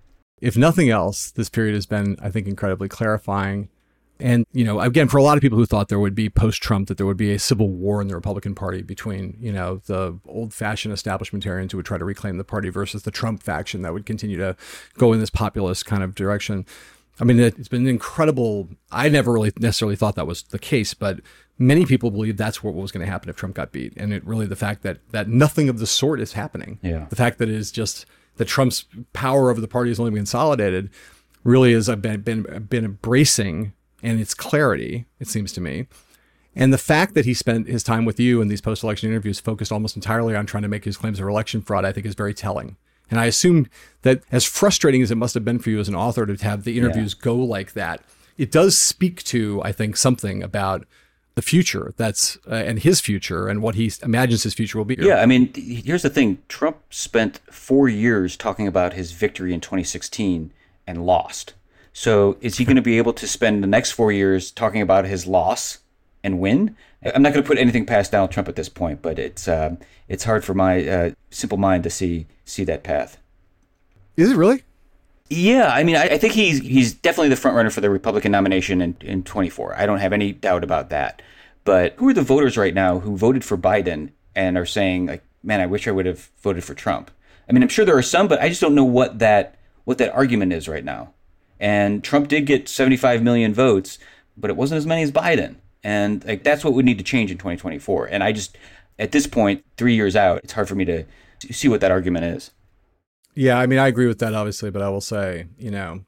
If nothing else, this period has been, I think, incredibly clarifying. And, you know, again, for a lot of people who thought there would be post-Trump, that there would be a civil war in the Republican Party between, you know, the old-fashioned establishmentarians who would try to reclaim the party versus the Trump faction that would continue to go in this populist kind of direction. I mean, it's been incredible. I never really necessarily thought that was the case, but many people believe that's what was going to happen if Trump got beat. And it really, the fact that that nothing of the sort is happening, yeah. the fact that it is just that Trump's power over the party is only being consolidated, really has been, been, been embracing and its clarity, it seems to me. And the fact that he spent his time with you in these post-election interviews focused almost entirely on trying to make his claims of election fraud, I think is very telling. And I assume that as frustrating as it must have been for you as an author to have the interviews yeah. go like that, it does speak to, I think, something about the future that's uh, and his future and what he imagines his future will be. Yeah, I mean, here's the thing. Trump spent four years talking about his victory in twenty sixteen and lost. So is he going to be able to spend the next four years talking about his loss and win? I'm not going to put anything past Donald Trump at this point, but it's uh, it's hard for my uh, simple mind to see see that path. Is it really? Yeah, I mean, I, I think he's he's definitely the front runner for the Republican nomination in, in twenty-four. I don't have any doubt about that. But who are the voters right now who voted for Biden and are saying, like, man, I wish I would have voted for Trump? I mean, I'm sure there are some, but I just don't know what that what that argument is right now. And Trump did get seventy-five million votes, but it wasn't as many as Biden. And like that's what would need to change in twenty twenty-four. And I just, at this point, three years out, it's hard for me to see what that argument is. Yeah, I mean, I agree with that, obviously, but I will say, you know,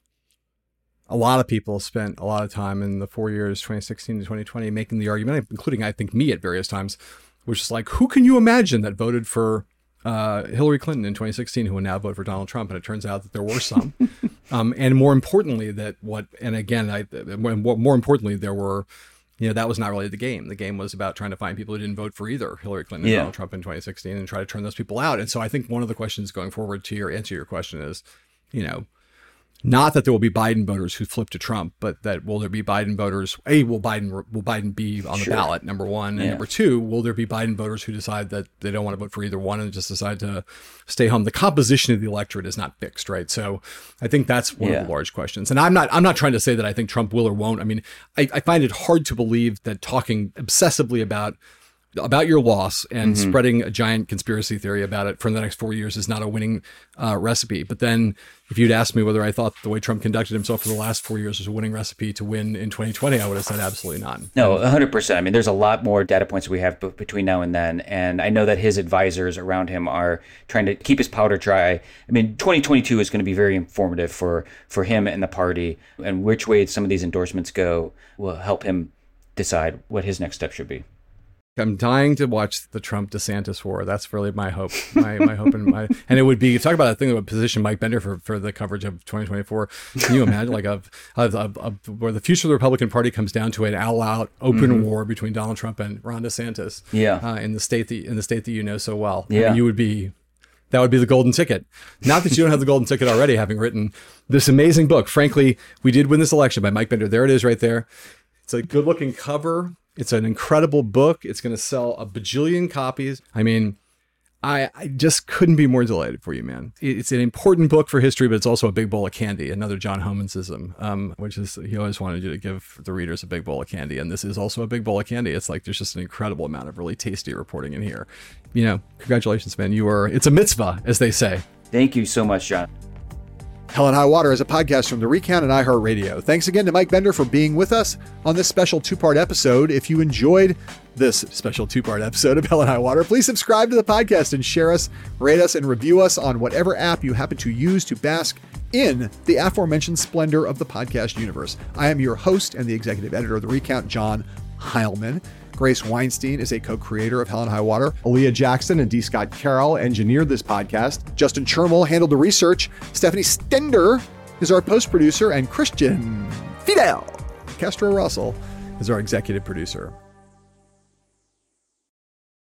a lot of people spent a lot of time in the four years, twenty sixteen to twenty twenty, making the argument, including, I think, me at various times, which is like, who can you imagine that voted for uh, Hillary Clinton in twenty sixteen who would now vote for Donald Trump? And it turns out that there were some. um, and more importantly, that what, and again, I, more importantly, there were, you know, that was not really the game. The game was about trying to find people who didn't vote for either Hillary Clinton and yeah. Donald Trump in twenty sixteen and try to turn those people out. And so I think one of the questions going forward to your answer your question is, you know, not that there will be Biden voters who flip to Trump, but that will there be Biden voters? A, will Biden will Biden be on the sure. ballot? Number one, and yeah. number two, will there be Biden voters who decide that they don't want to vote for either one and just decide to stay home? The composition of the electorate is not fixed, right? So I think that's one yeah. of the large questions. And I'm not I'm not trying to say that I think Trump will or won't. I mean, I, I find it hard to believe that talking obsessively about about your loss and mm-hmm. spreading a giant conspiracy theory about it for the next four years is not a winning uh, recipe. But then if you'd asked me whether I thought the way Trump conducted himself for the last four years was a winning recipe to win in twenty twenty, I would have said absolutely not. No, one hundred percent. I mean, there's a lot more data points we have b- between now and then. And I know that his advisors around him are trying to keep his powder dry. I mean, twenty twenty-two is going to be very informative for, for him and the party, and which way some of these endorsements go will help him decide what his next step should be. I'm dying to watch the Trump DeSantis war. That's really my hope. My my hope and my and it would be talk about a thing that would position Mike Bender for, for the coverage of twenty twenty-four. Can you imagine like a, a, a, a where the future of the Republican Party comes down to an all-out open mm-hmm. war between Donald Trump and Ron DeSantis? Yeah, uh, in the state that in the state that you know so well. Yeah, I mean, you would be. That would be the golden ticket. Not that you don't have the golden ticket already, having written this amazing book. Frankly, We Did Win This Election by Mike Bender. There it is, right there. It's a good-looking cover. It's an incredible book. It's going to sell a bajillion copies. I mean, I, I just couldn't be more delighted for you, man. It's an important book for history, but it's also a big bowl of candy, another John Homansism, um, which is he always wanted you to give the readers a big bowl of candy. And this is also a big bowl of candy. It's like there's just an incredible amount of really tasty reporting in here. You know, congratulations, man. You are, it's a mitzvah, as they say. Thank you so much, John. Hell and High Water is a podcast from The Recount and iHeartRadio. Thanks again to Mike Bender for being with us on this special two-part episode. If you enjoyed this special two-part episode of Hell and High Water, please subscribe to the podcast and share us, rate us, and review us on whatever app you happen to use to bask in the aforementioned splendor of the podcast universe. I am your host and the executive editor of The Recount, John Heilman. Grace Weinstein is a co-creator of Hell and High Water. Aaliyah Jackson and D. Scott Carroll engineered this podcast. Justin Chermel handled the research. Stephanie Stender is our post producer, and Christian Fidel Castro Russell is our executive producer.